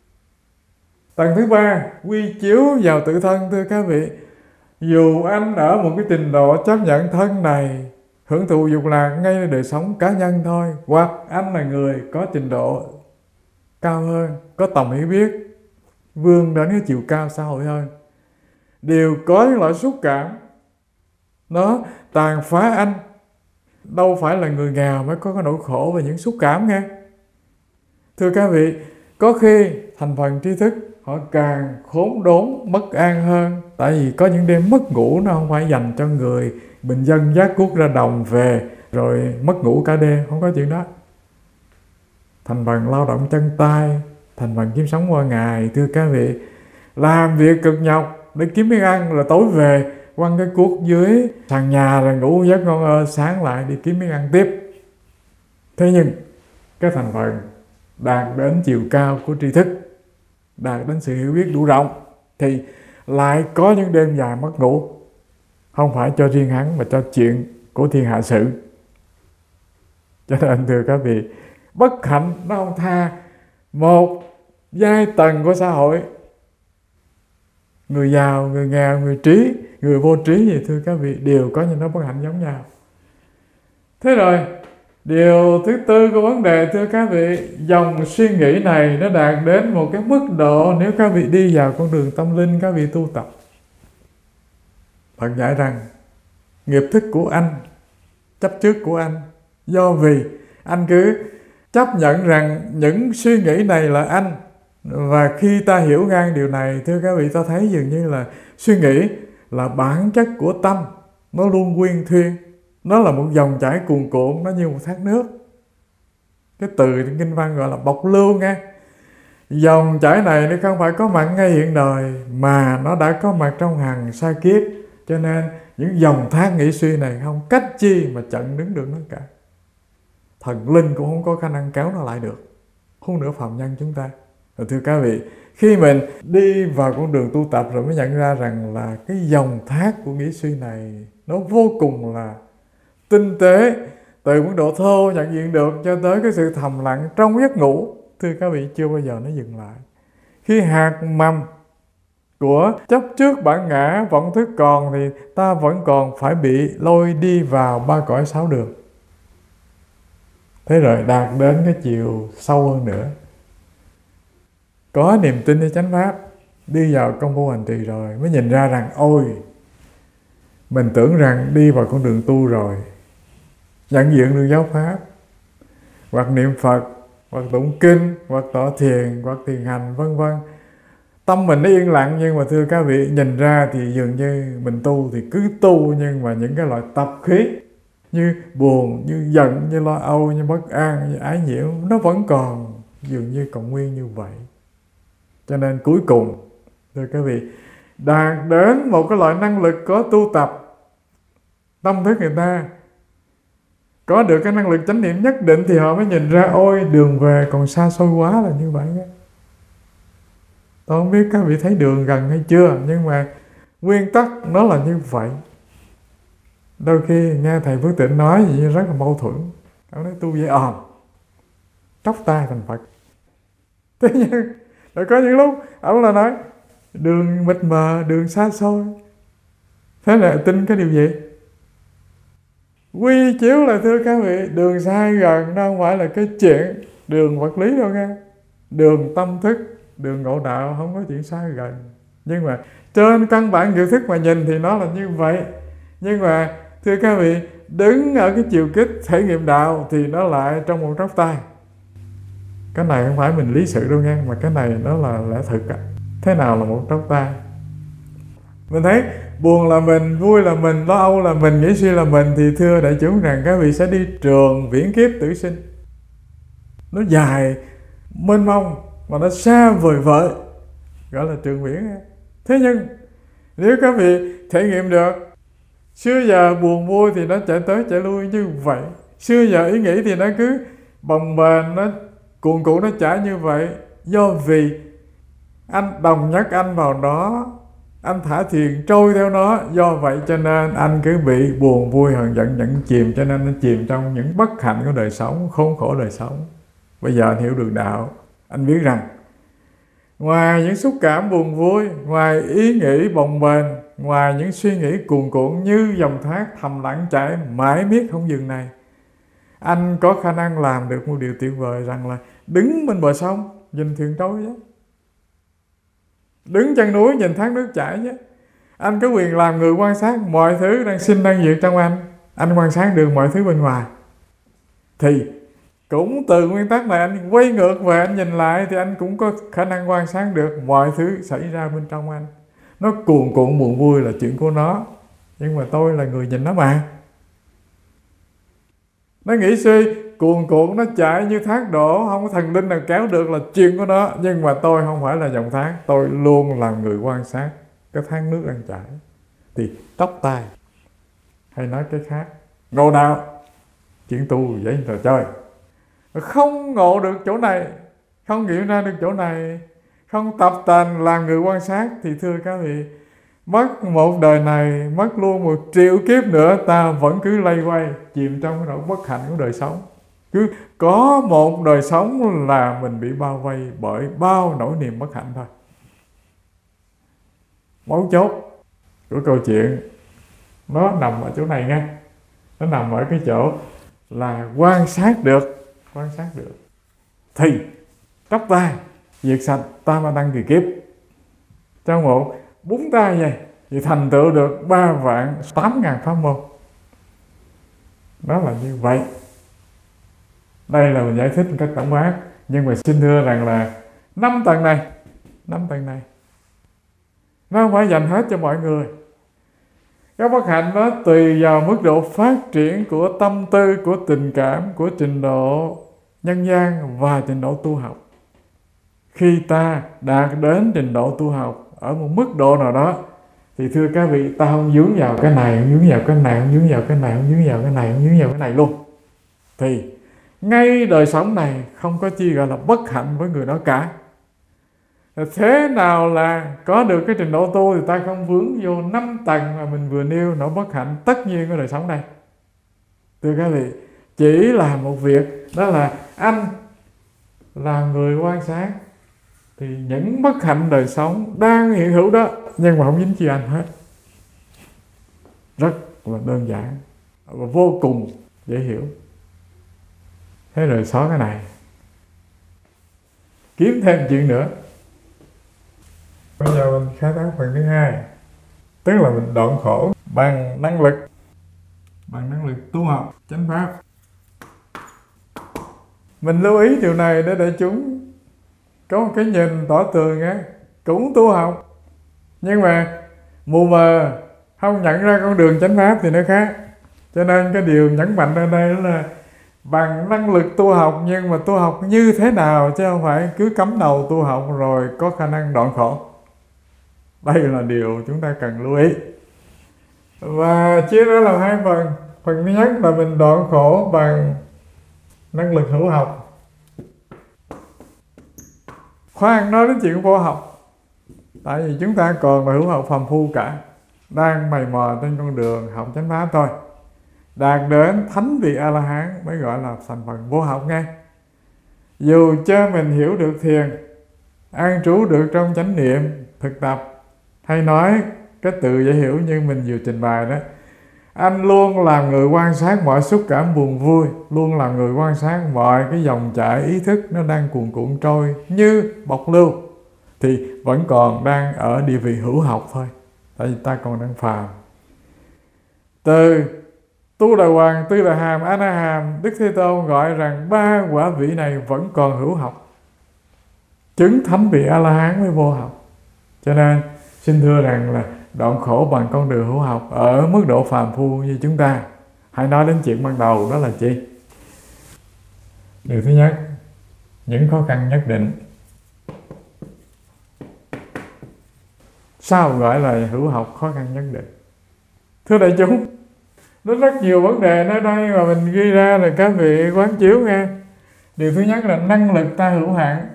Tầng thứ ba, quy chiếu vào tự thân. Thưa các vị, dù anh ở một cái trình độ chấp nhận thân này, hưởng thụ dục lạc ngay đời sống cá nhân thôi, hoặc anh là người có trình độ cao hơn, có tầm hiểu biết, vươn đến cái chiều cao xã hội hơn, đều có những loại xúc cảm nó tàn phá anh. Đâu phải là người nghèo mới có cái nỗi khổ về những xúc cảm nghe. Thưa các vị, có khi thành phần tri thức họ càng khốn đốn, bất an hơn. Tại vì có những đêm mất ngủ nó không phải dành cho người bình dân vác cuốc ra đồng về rồi mất ngủ cả đêm, không có chuyện đó. Thành phần lao động chân tay, thành phần kiếm sống qua ngày, thưa các vị, làm việc cực nhọc để kiếm miếng ăn, rồi tối về quăng cái cuốc dưới sàn nhà rồi ngủ giấc ngon ơ, sáng lại đi kiếm miếng ăn tiếp. Thế nhưng cái thành phần đạt đến chiều cao của tri thức, đạt đến sự hiểu biết đủ rộng, thì lại có những đêm dài mất ngủ, không phải cho riêng hắn mà cho chuyện của thiên hạ sự. Cho nên thưa các vị, bất hạnh nó không tha một giai tầng của xã hội, người giàu, người nghèo, người trí, người vô trí gì, thưa các vị, đều có những nỗi bất hạnh giống nhau. Thế rồi, điều thứ tư của vấn đề, thưa các vị, dòng suy nghĩ này nó đạt đến một cái mức độ, nếu các vị đi vào con đường tâm linh, các vị tu tập, Phật dạy rằng nghiệp thức của anh, chấp trước của anh, do vì anh cứ chấp nhận rằng những suy nghĩ này là anh. Và khi ta hiểu ngang điều này, thưa các vị, ta thấy dường như là suy nghĩ là bản chất của tâm, nó luôn quyên thuyên, nó là một dòng chảy cuồn cuộn, nó như một thác nước. Cái từ trong kinh văn gọi là bộc lưu nghe. Dòng chảy này nó không phải có mặt ngay hiện đời, mà nó đã có mặt trong hàng sa kiếp. Cho nên những dòng thác nghĩ suy này không cách chi mà chặn đứng được nó cả. Thần linh cũng không có khả năng kéo nó lại được, không nữa phàm nhân chúng ta. Rồi thưa các vị, khi mình đi vào con đường tu tập rồi mới nhận ra rằng là cái dòng thác của nghĩ suy này nó vô cùng là tinh tế, từ mức độ thô nhận diện được cho tới cái sự thầm lặng trong giấc ngủ. Thưa các vị, chưa bao giờ nó dừng lại. Khi hạt mầm của chấp trước bản ngã vọng thức còn, thì ta vẫn còn phải bị lôi đi vào ba cõi sáu đường. Thế rồi đạt đến cái chiều sâu hơn nữa, có niềm tinในchánh pháp, đi vào công phu hành trì rồi mới nhìn ra rằng ôi, mình tưởng rằng đi vào con đường tu rồi, nhận diện được giáo pháp, hoặc niệm Phật, hoặc tụng kinh, hoặc tọa thiền, hoặc thiền hành, vân vân. Tâm mình nó yên lặng, nhưng mà thưa các vị, nhìn ra thì dường như mình tu thì cứ tu, nhưng mà những cái loại tập khí như buồn, như giận, như lo âu, như bất an, như ái nhiễu, nó vẫn còn, dường như còn nguyên như vậy. Cho nên cuối cùng, thưa các vị, đạt đến một cái loại năng lực có tu tập, tâm thức người ta có được cái năng lực chánh niệm nhất định, thì họ mới nhìn ra ôi, đường về còn xa xôi quá là như vậy. Tôi không biết các vị thấy đường gần hay chưa, nhưng mà nguyên tắc nó là như vậy. Đôi khi nghe thầy Phước Tịnh nói gì rất là mâu thuẫn. Ông nói tu dễ òm. tróc tai thành Phật. Thế nhưng rồi có những lúc ông là nói đường mịt mờ, đường xa xôi, thế là tin cái điều gì? Quy chiếu là thưa các vị, đường xa gần nó không phải là cái chuyện đường vật lý đâu nghe. Đường tâm thức, đường ngộ đạo không có chuyện xa gần. Nhưng mà trên căn bản dự thức mà nhìn thì nó là như vậy. Nhưng mà thưa các vị, đứng ở cái chiều kích thể nghiệm đạo thì nó lại trong một tróc tay. Cái này không phải mình lý sự đâu nghe, mà cái này nó là lẽ thực á. Thế nào là một tróc tay? Mình thấy buồn là mình, vui là mình, lo âu là mình, nghĩ suy là mình, thì thưa đại chúng rằng các vị sẽ đi trường viễn kiếp tử sinh. Nó dài, mênh mông, mà nó xa vời vợi, gọi là trường viễn. Thế nhưng nếu các vị thể nghiệm được, xưa giờ buồn vui thì nó chạy tới chạy lui như vậy, xưa giờ ý nghĩ thì nó cứ bồng bềnh, nó cuồn cuộn, nó chảy như vậy, do vì anh đồng nhất anh vào đó, anh thả thuyền trôi theo nó, do vậy cho nên anh cứ bị buồn vui hờn giận nhẫn chìm, cho nên anh chìm trong những bất hạnh của đời sống, khốn khổ đời sống. Bây giờ anh hiểu được đạo, anh biết rằng ngoài những xúc cảm buồn vui, ngoài ý nghĩ bồng bềnh, ngoài những suy nghĩ cuồn cuộn như dòng thác thầm lặng chảy mãi miết không dừng này, anh có khả năng làm được một điều tuyệt vời, rằng là đứng bên bờ sông nhìn thuyền trôi chứ, đứng chân núi nhìn thác nước chảy chứ. Anh có quyền làm người quan sát mọi thứ đang sinh đang diệt trong anh quan sát được mọi thứ bên ngoài. Thì cũng từ nguyên tắc này anh quay ngược về, anh nhìn lại thì anh cũng có khả năng quan sát được mọi thứ xảy ra bên trong anh. Nó cuồn cuộn buồn vui là chuyện của nó, nhưng mà tôi là người nhìn nó mà. Nó nghĩ suy cuồn cuộn, nó chạy như thác đổ, không có thần linh nào kéo được là chuyện của nó. Nhưng mà tôi không phải là dòng thác, tôi luôn là người quan sát cái thác nước đang chảy. Thì tóc tai, hay nói cái khác, ngộ đạo, chuyện tu vậy trò chơi. Không ngộ được chỗ này, không nghiệm ra được chỗ này, không tập tành làm người quan sát, thì thưa các vị, mất một đời này, mất luôn 1 triệu kiếp nữa, ta vẫn cứ lây quay chìm trong cái nỗi bất hạnh của đời sống. Cứ có một đời sống là mình bị bao vây bởi bao nỗi niềm bất hạnh thôi. Mấu chốt của câu chuyện nó nằm ở chỗ này nghe. Nó nằm ở cái chỗ là quan sát được thì tóc tai diệt sạch ta ma đăng kỳ kiếp. Trong một búng tay vậy thì thành tựu được 3.800.000 pháp môn. Đó là như vậy. Đây là mình giải thích một cách tổng quát, nhưng mà xin thưa rằng là 5 tầng này nó không phải dành hết cho mọi người. Cái bất hạnh đó tùy vào mức độ phát triển của tâm tư, của tình cảm, của trình độ nhân gian và trình độ tu học. Khi ta đạt đến trình độ tu học ở một mức độ nào đó thì thưa các vị, ta không dướng vào cái này, không dướng vào cái này, không dướng vào cái này, không dướng vào cái này, không dướng vào cái này luôn, thì ngay đời sống này không có chi gọi là bất hạnh với người đó cả. Thế nào là có được cái trình độ tu thì ta không vướng vô 5 tầng mà mình vừa nêu nỗi bất hạnh tất nhiên của đời sống này. Thưa các vị, chỉ là một việc, đó là anh là người quan sát thì những bất hạnh đời sống đang hiện hữu đó, nhưng mà không dính chi anh hết. Rất là đơn giản và vô cùng dễ hiểu. Thế rồi xóa cái này, kiếm thêm chuyện nữa. Bây giờ mình khai thác phần thứ 2, tức là mình đoạn khổ bằng năng lực tu học chánh pháp. Mình lưu ý điều này để đại chúng có một cái nhìn tỏ tường á, cũng tu học nhưng mà mù mờ, không nhận ra con đường chánh pháp thì nó khác. Cho nên cái điều nhấn mạnh ở đây là bằng năng lực tu học, nhưng mà tu học như thế nào, chứ không phải cứ cắm đầu tu học rồi có khả năng đoạn khổ. Đây là điều chúng ta cần lưu ý. Và chia ra làm 2 phần. Phần thứ nhất là mình đoạn khổ bằng năng lực hữu học. Khoan nói đến chuyện vô học, tại vì chúng ta còn là hữu học phàm phu cả, đang mày mò trên con đường học chánh pháp thôi. Đạt đến thánh vị A-la-hán mới gọi là thành phần vô học nghe. Dù cho mình hiểu được thiền, an trú được trong chánh niệm, thực tập, hay nói cái từ dễ hiểu như mình vừa trình bày đó, anh luôn làm người quan sát mọi xúc cảm buồn vui, luôn làm người quan sát mọi cái dòng chảy ý thức nó đang cuồn cuộn trôi như bọc lưu, thì vẫn còn đang ở địa vị hữu học thôi, tại vì ta còn đang phàm. Từ Tu Đà Hoàng, Tư Đà Hàm, A Na Hàm, Đức Thế Tôn gọi rằng 3 quả vị này vẫn còn hữu học. Chứng thánh vị A La Hán mới vô học. Cho nên xin thưa rằng là đoạn khổ bằng con đường hữu học ở mức độ phàm phu như chúng ta. Hãy nói đến chuyện ban đầu, đó là chi? Điều thứ nhất, những khó khăn nhất định. Sao gọi là hữu học khó khăn nhất định? Thưa đại chúng, nó rất nhiều vấn đề ở đây mà mình ghi ra là các vị quán chiếu nghe. Điều thứ nhất là năng lực ta hữu hạn.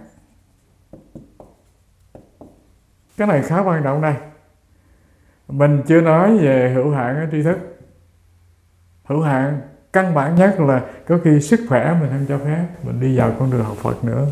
Cái này khá quan trọng đây. Mình chưa nói về hữu hạn ở tri thức. Hữu hạn căn bản nhất là có khi sức khỏe mình không cho phép mình đi vào con đường học Phật nữa.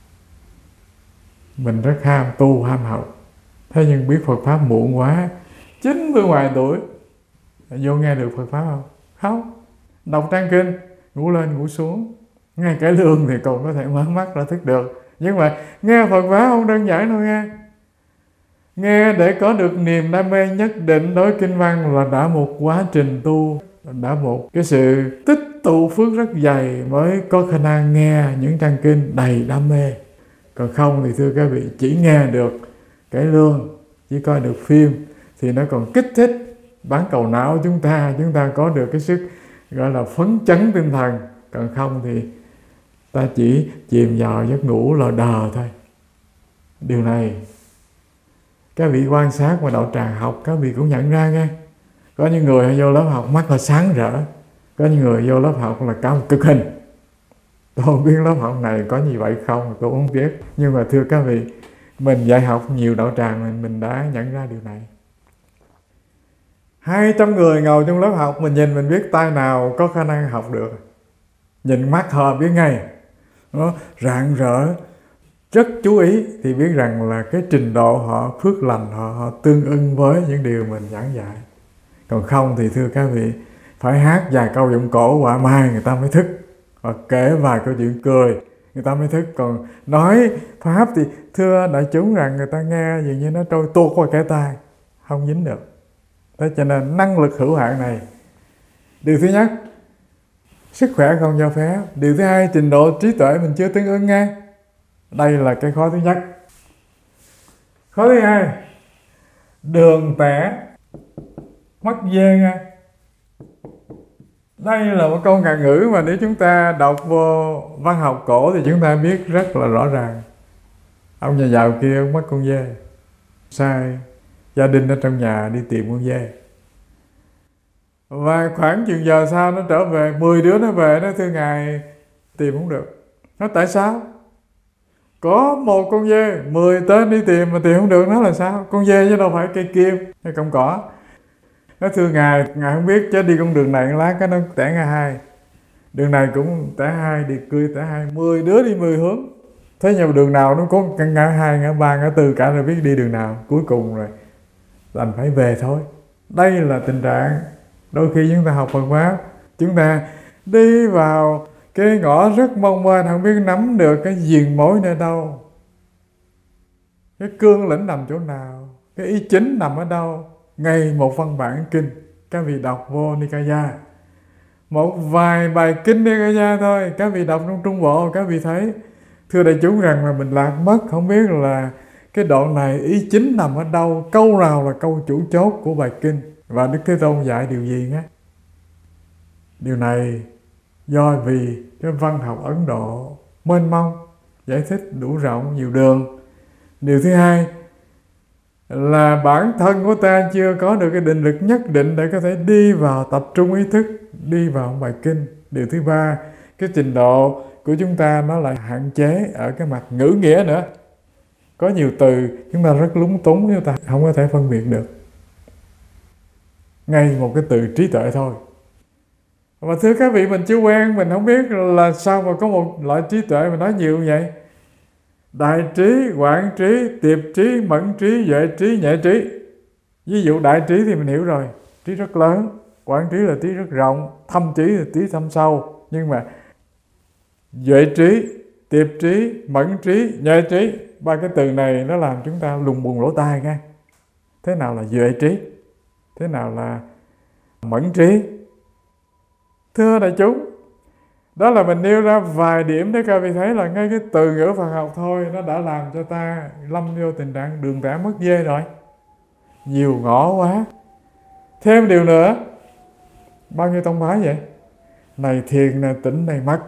Mình rất ham tu, ham học. Thế nhưng biết Phật Pháp muộn quá, 90 ngoài tuổi, vô nghe được Phật Pháp không? Không. Đọc trang kinh, ngủ lên ngủ xuống. Ngay cái lương thì còn có thể mở mắt ra thức được. Nhưng mà nghe Phật Pháp không đơn giản đâu nghe. Nghe để có được niềm đam mê nhất định đối kinh văn là đã một quá trình tu, đã một cái sự tích tụ phước rất dày mới có khả năng nghe những trang kinh đầy đam mê. Còn không thì thưa các vị, chỉ nghe được cải lương, chỉ coi được phim thì nó còn kích thích bán cầu não chúng ta có được cái sức gọi là phấn chấn tinh thần. Còn không thì ta chỉ chìm vào giấc ngủ lờ đờ thôi. Điều này các vị quan sát và đạo tràng học, các vị cũng nhận ra nghe. Có những người vô lớp học mắt là sáng rỡ, có những người vô lớp học là cả một cực hình. Tôi không biết lớp học này có như vậy không, tôi không biết. Nhưng mà thưa các vị, mình dạy học nhiều đạo tràng mình đã nhận ra điều này. 200 người ngồi trong lớp học, mình nhìn mình biết tay nào có khả năng học được. Nhìn mắt họ biết ngay. Nó rạng rỡ, rất chú ý thì biết rằng là cái trình độ họ phước lành, họ tương ưng với những điều mình giảng dạy. Còn không thì thưa các vị, phải hát vài câu giọng cổ quả mai người ta mới thức, hoặc kể vài câu chuyện cười người ta mới thức. Còn nói Pháp thì thưa đại chúng rằng người ta nghe dường như nó trôi tuột qua cái tai, không dính được. Thế cho nên năng lực hữu hạn này, điều thứ nhất, sức khỏe không cho phép. Điều thứ hai, trình độ trí tuệ mình chưa tương ứng nghe. Đây là cái khó thứ nhất. Khó thứ hai, đường tẻ mất dê nghe. Đây là một câu ngạn ngữ mà nếu chúng ta đọc vô văn học cổ thì chúng ta biết rất là rõ ràng. Ông nhà giàu kia ông mất con dê, sai gia đình ở trong nhà đi tìm con dê. Và khoảng chừng giờ sau nó trở về, 10 đứa nó về, nó thưa ngài tìm không được. Nó tại sao? Có một con dê, 10 tên đi tìm mà tìm không được, nó là sao? Con dê chứ đâu phải cây kim hay cọng cỏ. Nó thưa ngài không biết, chứ đi con đường này lát cái nó tẻ ngã hai. Đường này cũng tẻ hai, đi cười tẻ hai, 10 đứa đi 10 hướng. Thế nhưng mà đường nào nó có ngã hai, ngã ba, ngã tư cả rồi biết đi đường nào. Cuối cùng rồi đành phải về thôi. Đây là tình trạng đôi khi chúng ta học Phật Pháp, chúng ta đi vào cái ngõ rất mong manh, không biết nắm được cái diền mối nơi đâu, cái cương lĩnh nằm chỗ nào, cái ý chính nằm ở đâu. Ngay một văn bản kinh, các vị đọc vô Nikaya, một vài bài kinh Nikaya thôi, các vị đọc trong Trung Bộ, các vị thấy thưa đại chúng rằng là mình lạc mất, không biết là cái đoạn này ý chính nằm ở đâu, câu nào là câu chủ chốt của bài kinh, và Đức Thế Tôn dạy điều gì nhé. Điều này do vì cái văn học Ấn Độ mênh mông, giải thích đủ rộng, nhiều đường. Điều thứ hai là bản thân của ta chưa có được cái định lực nhất định để có thể đi vào tập trung ý thức, đi vào bài kinh. Điều thứ ba, cái trình độ của chúng ta nó lại hạn chế ở cái mặt ngữ nghĩa nữa. Có nhiều từ chúng ta rất lúng túng, chúng ta không có thể phân biệt được. Ngay một cái từ trí tuệ thôi, Mà thưa các vị, mình chưa quen, mình không biết là sao mà có một loại trí tuệ mà nói nhiều như vậy. Đại trí, quảng trí, tiệp trí, mẫn trí, duệ trí, nhẹ trí. Ví dụ đại trí thì mình hiểu rồi, trí rất lớn. Quảng trí là trí rất rộng, thâm trí là trí thâm sâu. Nhưng mà duệ trí, tiệp trí, mẫn trí, nhẹ trí, ba cái từ này nó làm chúng ta lùng bùng lỗ tai nghe. Thế nào là duệ trí? Thế nào là mẫn trí? Thưa đại chúng, đó là mình nêu ra vài điểm để các vị thấy là ngay cái từ ngữ Phật học thôi nó đã làm cho ta lâm vô tình trạng đường tẻ mất dê rồi. Nhiều ngõ quá. Thêm điều nữa, bao nhiêu tông phái vậy? Này thiền, này tĩnh, này mắt.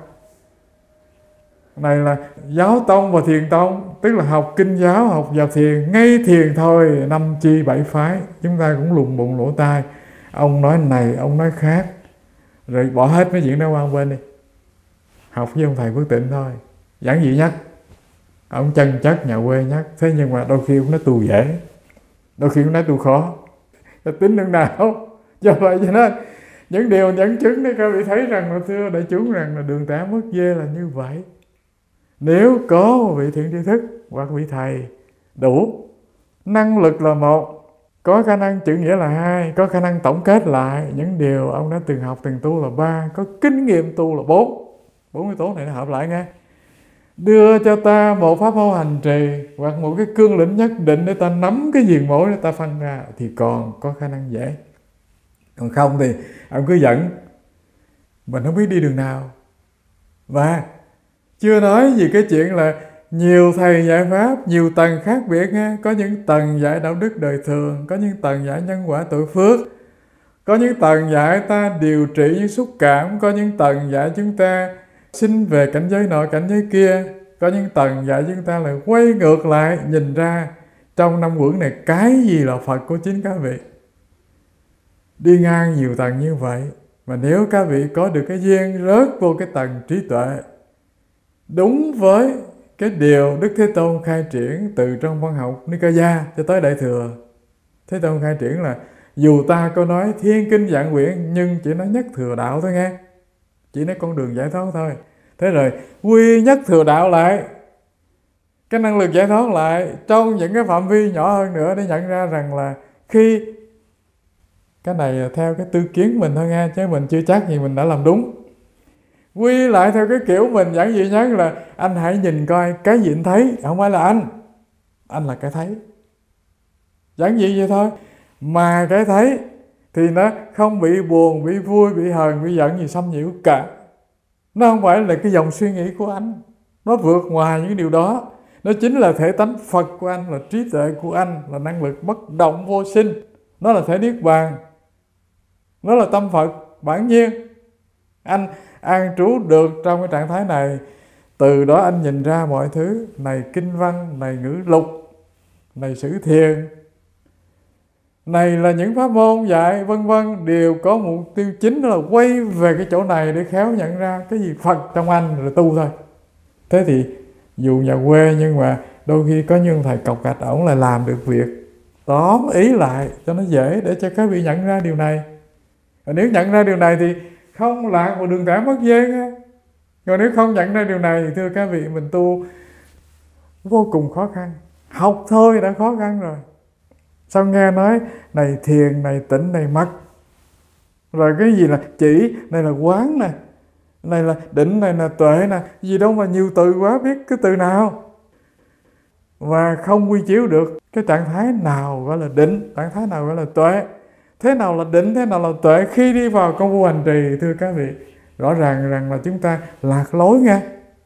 Này là giáo tông và thiền tông, tức là học kinh giáo, học vào thiền. Ngay thiền thôi, 5 chi 7 phái, chúng ta cũng lùng bùng lỗ tai. Ông nói này, ông nói khác. Rồi bỏ hết mấy chuyện đó qua bên đi. Học với ông thầy Phước Tịnh thôi, giảng dị nhất, ông chân chất nhà quê nhất. Thế nhưng mà đôi khi ông nói tu dễ, đôi khi ông nói tu khó, ta tính đường nào. Do vậy cho nên những điều dẫn chứng để các vị thấy rằng là thưa đại chúng rằng là đường tẻ mất dê là như vậy. Nếu có một vị thiện tri thức hoặc vị thầy đủ năng lực là một, có khả năng chữ nghĩa là hai, có khả năng tổng kết lại những điều ông đã từng học từng tu là ba, có kinh nghiệm tu là bốn. 4 yếu tố này nó hợp lại nghe. Đưa cho ta một pháp môn hành trì hoặc một cái cương lĩnh nhất định để ta nắm cái viền mẫu để ta phân ra thì còn có khả năng dễ. Còn không thì ông cứ dẫn, mình không biết đi đường nào. Và chưa nói gì cái chuyện là nhiều thầy giải pháp, nhiều tầng khác biệt nghe. Có những tầng dạy đạo đức đời thường, có những tầng dạy nhân quả tội phước, có những tầng dạy ta điều trị những xúc cảm, có những tầng dạy chúng ta sinh về cảnh giới nọ cảnh giới kia, có những tầng dạy chúng ta là quay ngược lại nhìn ra trong năm quẩn này cái gì là Phật của chính các vị. Đi ngang nhiều tầng như vậy, mà nếu các vị có được cái duyên rớt vô cái tầng trí tuệ đúng với cái điều Đức Thế Tôn khai triển từ trong văn học Nikaya cho tới Đại Thừa. Thế Tôn khai triển là dù ta có nói thiên kinh vạn quyển nhưng chỉ nói nhất thừa đạo thôi nghe, chỉ nói con đường giải thoát thôi. Thế rồi quy nhất thừa đạo lại, cái năng lực giải thoát lại trong những cái phạm vi nhỏ hơn nữa để nhận ra rằng là khi cái này theo cái tư kiến mình thôi nghe, chứ mình chưa chắc gì mình đã làm đúng. Quy lại theo cái kiểu mình giảng dị nhất là anh hãy nhìn coi cái gì anh thấy, không phải là anh là cái thấy. Giảng dị vậy thôi. Mà cái thấy thì nó không bị buồn, bị vui, bị hờn, bị giận gì xâm nhiễu cả. Nó không phải là cái dòng suy nghĩ của anh, nó vượt ngoài những điều đó. Nó chính là thể tánh Phật của anh, là trí tuệ của anh, là năng lực bất động vô sinh. Nó là thể niết bàn, nó là tâm Phật bản nhiên. Anh an trú được trong cái trạng thái này, từ đó anh nhìn ra mọi thứ. Này kinh văn, này ngữ lục, này sử thiền, này là những pháp môn dạy vân vân, đều có mục tiêu chính đó là quay về cái chỗ này để khéo nhận ra cái gì Phật trong anh rồi tu thôi. Thế thì dù nhà quê nhưng mà đôi khi có những thầy cọc gạch, ổng lại làm được việc tóm ý lại cho nó dễ để cho các vị nhận ra điều này. Và nếu nhận ra điều này thì không lạc vào đường tẻ mất dê nghe. Còn nếu không nhận ra điều này thì thưa các vị, mình tu vô cùng khó khăn. Học thôi đã khó khăn rồi, sao nghe nói này thiền, này tĩnh, này mắt, rồi cái gì là chỉ, này là quán nè, này là định, này là tuệ nè, gì đâu mà nhiều từ quá, biết cái từ nào. Và không quy chiếu được cái trạng thái nào gọi là định, trạng thái nào gọi là tuệ. Thế nào là định, thế nào là tuệ khi đi vào công phu hành trì, thưa các vị, rõ ràng rằng là chúng ta lạc lối nghe.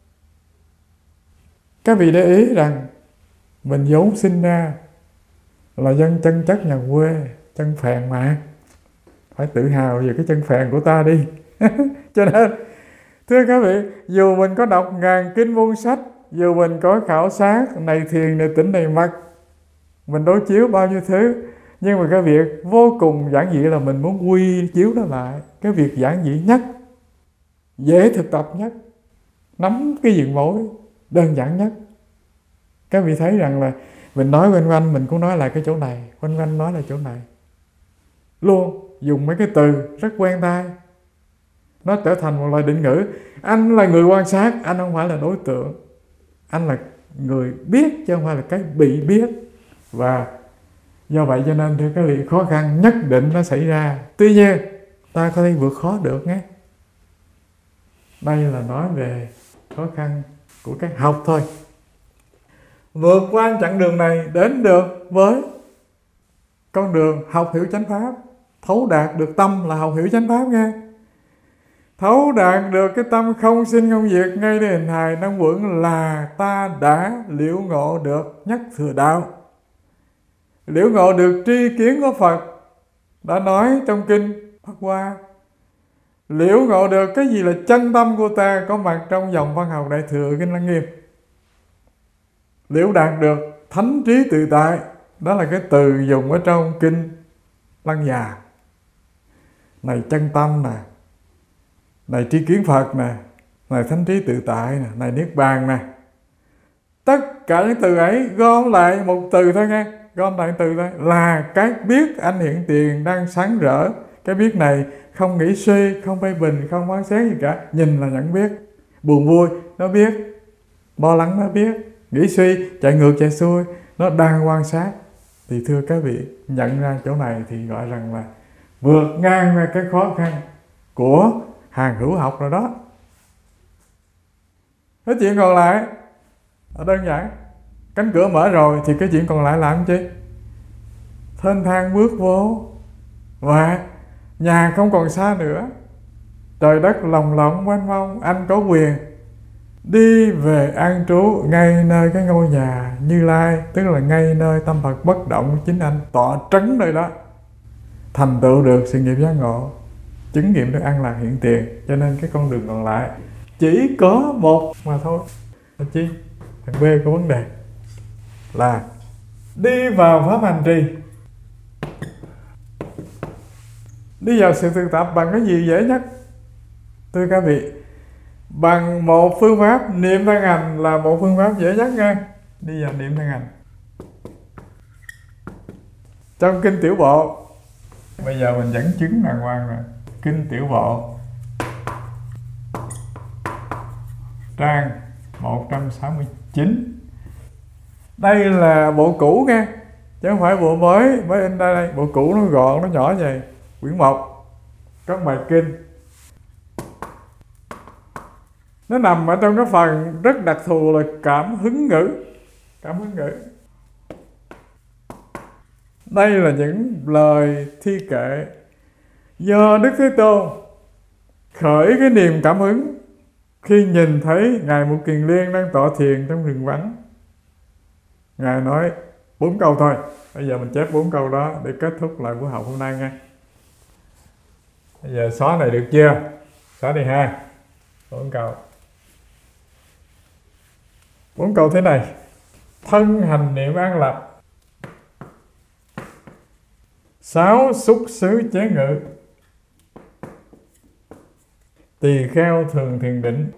Các vị để ý rằng mình vốn sinh ra là dân chân chất nhà quê, chân phèn mà, phải tự hào về cái chân phèn của ta đi. Cho nên thưa các vị, dù mình có đọc ngàn kinh muôn sách, dù mình có khảo sát này thiền, này tĩnh, này mắt, mình đối chiếu bao nhiêu thứ, nhưng mà cái việc vô cùng giản dị là mình muốn quy chiếu nó lại. Cái việc giản dị nhất, dễ thực tập nhất, nắm cái diện mối đơn giản nhất. Các vị thấy rằng là mình nói quanh quanh, mình cũng nói lại cái chỗ này, quanh quanh nói là chỗ này luôn, dùng mấy cái từ rất quen tai. nó trở thành một loại định ngữ. Anh là người quan sát, anh không phải là đối tượng. Anh là người biết chứ không phải là cái bị biết. Và do vậy cho nên thưa các vị, khó khăn nhất định nó xảy ra. Tuy nhiên ta có thể vượt khó được nhé. Đây là nói về khó khăn của cái học thôi. Vượt qua chặng đường này đến được với con đường học hiểu chánh pháp. Thấu đạt được tâm là học hiểu chánh pháp nghe. Thấu đạt được cái tâm không sinh không diệt ngay đến hình hài năm quẩn là ta đã liễu ngộ được nhất thừa đạo. Liễu ngộ được tri kiến của Phật đã nói trong kinh Pháp Hoa. Liễu ngộ được cái gì là chân tâm của ta có mặt trong dòng văn học Đại Thừa Kinh Lăng Nghiêm. Liễu đạt được thánh trí tự tại, đó là cái từ dùng ở trong kinh Lăng Già. Này chân tâm nè, này tri kiến Phật nè, này thánh trí tự tại nè, này niết bàn nè. Tất cả những từ ấy gom lại một từ thôi nghe, gom lại từ thôi là cái biết anh hiện tiền đang sáng rỡ. Cái biết này không nghĩ suy, không phê bình, không phán xét gì cả, nhìn là nhận biết. Buồn vui nó biết, lo lắng nó biết, nghĩ suy, chạy ngược chạy xuôi, nó đang quan sát. Thì thưa các vị, nhận ra chỗ này thì gọi rằng là vượt ngang ra cái khó khăn của hàng hữu học rồi đó. Cái chuyện còn lại đơn giản, cánh cửa mở rồi thì cái chuyện còn lại làm chi? Thênh thang bước vô, và nhà không còn xa nữa, trời đất lồng lộng mênh mông, anh có quyền đi về an trú ngay nơi cái ngôi nhà Như Lai, tức là ngay nơi tâm Phật bất động, chính anh tọa trấn nơi đó, thành tựu được sự nghiệp giác ngộ, chứng nghiệm được an lạc hiện tiền. Cho nên cái con đường còn lại chỉ có một mà thôi. Là chi? Thằng B có vấn đề là đi vào pháp hành trì. Đi vào sự thực tập bằng cái gì dễ nhất? Thưa các vị, bằng một phương pháp niệm thân hành là một phương pháp dễ nhất nha. Đi vào niệm thân hành. Trong kinh Tiểu Bộ, bây giờ mình dẫn chứng đàng hoàng rồi. Kinh Tiểu Bộ trang 169. Đây là bộ cũ nha, chứ không phải bộ mới in ra đây. Bộ cũ nó gọn, nó nhỏ vậy. Quyển 1 có bài kinh. Nó nằm ở trong cái phần rất đặc thù là cảm hứng ngữ. Cảm hứng ngữ. Đây là những lời thi kệ do Đức Thế Tôn khởi cái niềm cảm hứng khi nhìn thấy Ngài Mục Kiền Liên đang tọa thiền trong rừng vắng. Ngài nói 4 câu thôi. Bây giờ mình chép 4 câu đó để kết thúc lại buổi học hôm nay nha. Bây giờ xóa này được chưa? Xóa đi ha. 4 câu. 4 câu thế này: thân hành niệm an lập, 6 xúc xứ chế ngự, tỳ kheo thường thiền định,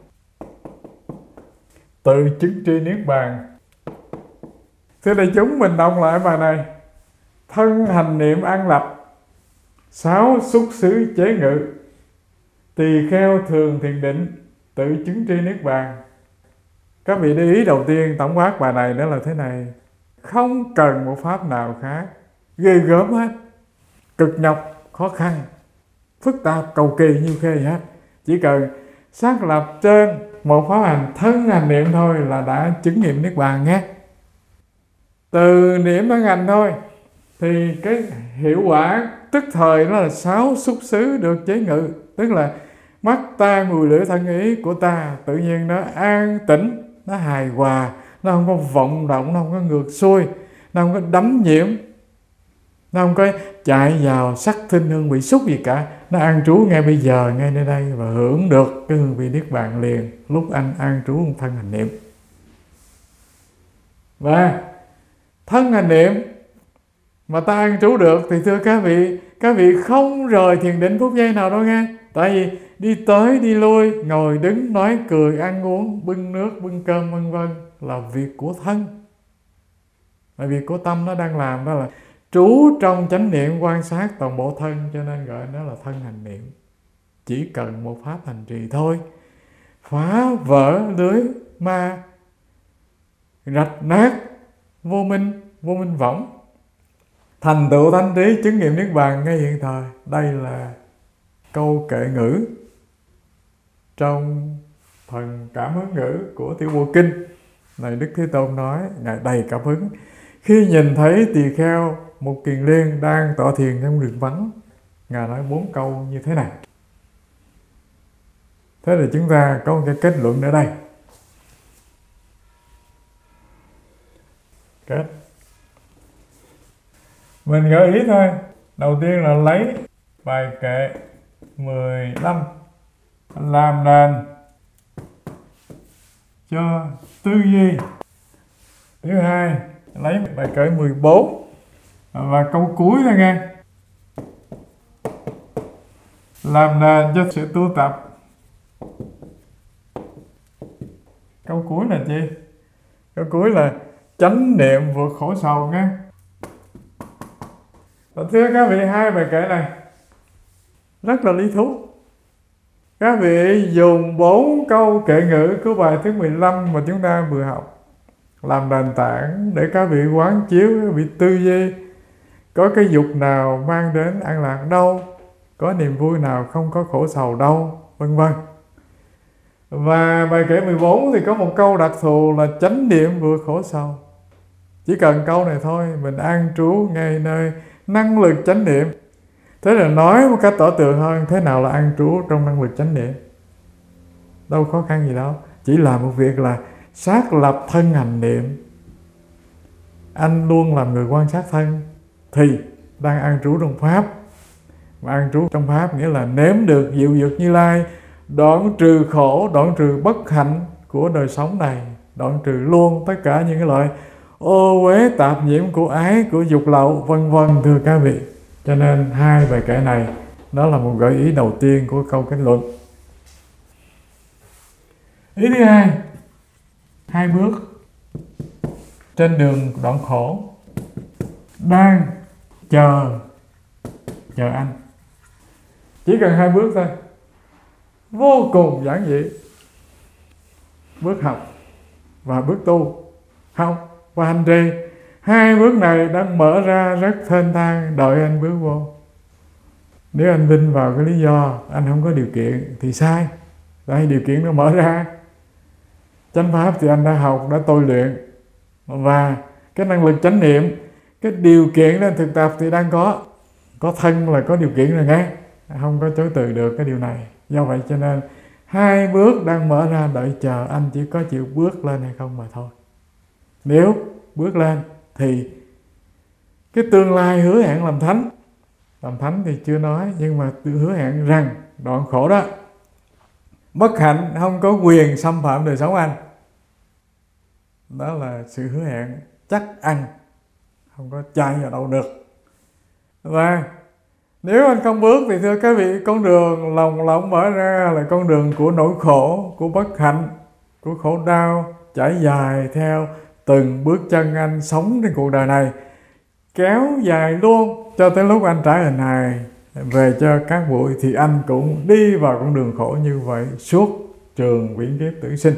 tự chứng tri niết bàn. Thưa đại chúng, mình đọc lại bài này: thân hành niệm an lập, 6 xúc xứ chế ngự, tỳ kheo thường thiền định, tự chứng tri niết bàn. Các vị để ý đầu tiên tổng quát bài này đó là thế này: không cần một pháp nào khác ghê gớm hết, cực nhọc, khó khăn, phức tạp, cầu kỳ như khê hết. Chỉ cần xác lập trên một pháp hành thân hành niệm thôi là đã chứng nghiệm niết bàn nhé. Từ niệm thân hành thôi thì cái hiệu quả tức thời đó là 6 xúc xứ được chế ngự, tức là mắt, tai, mùi, lưỡi, thân, ý của ta tự nhiên nó an tĩnh, nó hài hòa, nó không có vọng động, nó không có ngược xuôi, nó không có đắm nhiễm, nó không có chạy vào sắc thinh hương vị xúc gì cả. Nó an trú ngay bây giờ, ngay nơi đây và hưởng được cái hương vị niết bàn liền lúc anh an trú thân hành niệm. Và thân hành niệm mà ta an trú được thì thưa các vị không rời thiền định phút giây nào đâu nghe. Tại vì đi tới đi lui, ngồi đứng, nói cười, ăn uống, bưng nước, bưng cơm vân vân là việc của thân. Là việc của tâm nó đang làm, đó là trú trong chánh niệm quan sát toàn bộ thân, cho nên gọi nó là thân hành niệm. chỉ cần một pháp hành trì thôi, phá vỡ lưới ma, rạch nát vô minh võng, thành tựu thanh trí, chứng nghiệm niết bàn ngay hiện thời. Đây là câu kệ ngữ trong phần cảm hứng ngữ của Tiểu Bộ Kinh này. Đức Thế Tôn nói ngài đầy cảm hứng khi nhìn thấy tỳ kheo một kiền liên đang tọa thiền trong rừng vắng. Ngài nói 4 câu như thế này. Thế là chúng ta có một cái kết luận ở đây. Kết mình gợi ý thôi. Đầu tiên là lấy bài kệ 15 làm nền cho tư duy. Thứ hai, lấy bài kệ 14 và câu cuối thôi nghe, làm nền cho sự tu tập. Câu cuối là gì? Câu cuối là chánh niệm vượt khổ sầu nghe. Và thưa các vị, hai bài kệ này rất là lý thú. Các vị dùng 4 câu kệ ngữ của bài thứ 15 mà chúng ta vừa học làm nền tảng để các vị quán chiếu, các vị tư duy có cái dục nào mang đến an lạc đâu, có niềm vui nào không có khổ sầu đâu, vân vân. Và bài kệ 14 thì có một câu đặc thù là chánh niệm vượt khổ sầu. Chỉ cần câu này thôi, mình an trú ngay nơi năng lực chánh niệm. Thế là nói một cách tỏ tường hơn, thế nào là an trú trong năng lực chánh niệm? Đâu khó khăn gì đâu, chỉ là một việc là xác lập thân hành niệm. Anh luôn làm người quan sát thân thì đang an trú trong Pháp. Mà an trú trong Pháp nghĩa là nếm được diệu dược Như Lai, đoạn trừ khổ, đoạn trừ bất hạnh của đời sống này, đoạn trừ luôn tất cả những cái loại ô uế tạp nhiễm của ái, của dục lậu, vân vân, thưa các vị. Cho nên hai bài kệ này đó là một gợi ý đầu tiên của câu kết luận. Ý thứ hai, 2 bước trên đường đoạn khổ đang chờ anh. Chỉ cần 2 bước thôi, vô cùng giản dị. Bước học và bước tu. Học và hành trì, 2 bước này đang mở ra rất thênh thang đợi anh bước vô. Nếu anh vinh vào cái lý do anh không có điều kiện thì sai. Đây, điều kiện nó mở ra. Chánh pháp thì anh đã học, đã tôi luyện, và cái năng lực chánh niệm, cái điều kiện để thực tập thì đang có. Có thân là có điều kiện rồi nghe, không có chối từ được cái điều này. Do vậy cho nên 2 bước đang mở ra đợi chờ anh, chỉ có chịu bước lên hay không mà thôi. Nếu bước lên thì cái tương lai hứa hẹn làm thánh. Làm thánh thì chưa nói, nhưng mà hứa hẹn rằng đoạn khổ đó, bất hạnh không có quyền xâm phạm đời sống anh. Đó là sự hứa hẹn chắc ăn, không có chạy vào đâu được. Và nếu anh không bước thì thưa các vị, con đường lòng lộng mở ra là con đường của nỗi khổ, của bất hạnh, của khổ đau, trải dài theo từng bước chân anh sống trên cuộc đời này, kéo dài luôn cho tới lúc anh trải hình hài về cho các bụi, thì anh cũng đi vào con đường khổ như vậy suốt trường viễn kiếp tử sinh.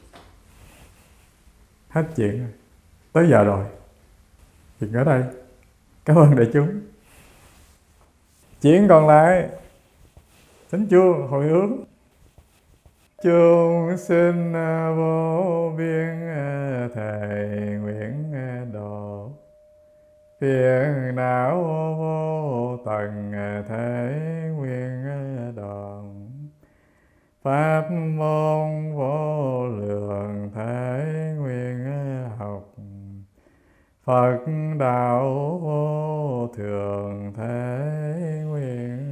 Hết chuyện rồi. Tới giờ rồi. Dừng ở đây. Cảm ơn đại chúng. Chuyện còn lại, thính chuông hồi hướng. Chúng sinh vô biên thầy nguyện độ, phiền não vô tận thế nguyện đoạn, pháp môn vô lượng thế nguyện học, Phật đạo vô thường thế nguyện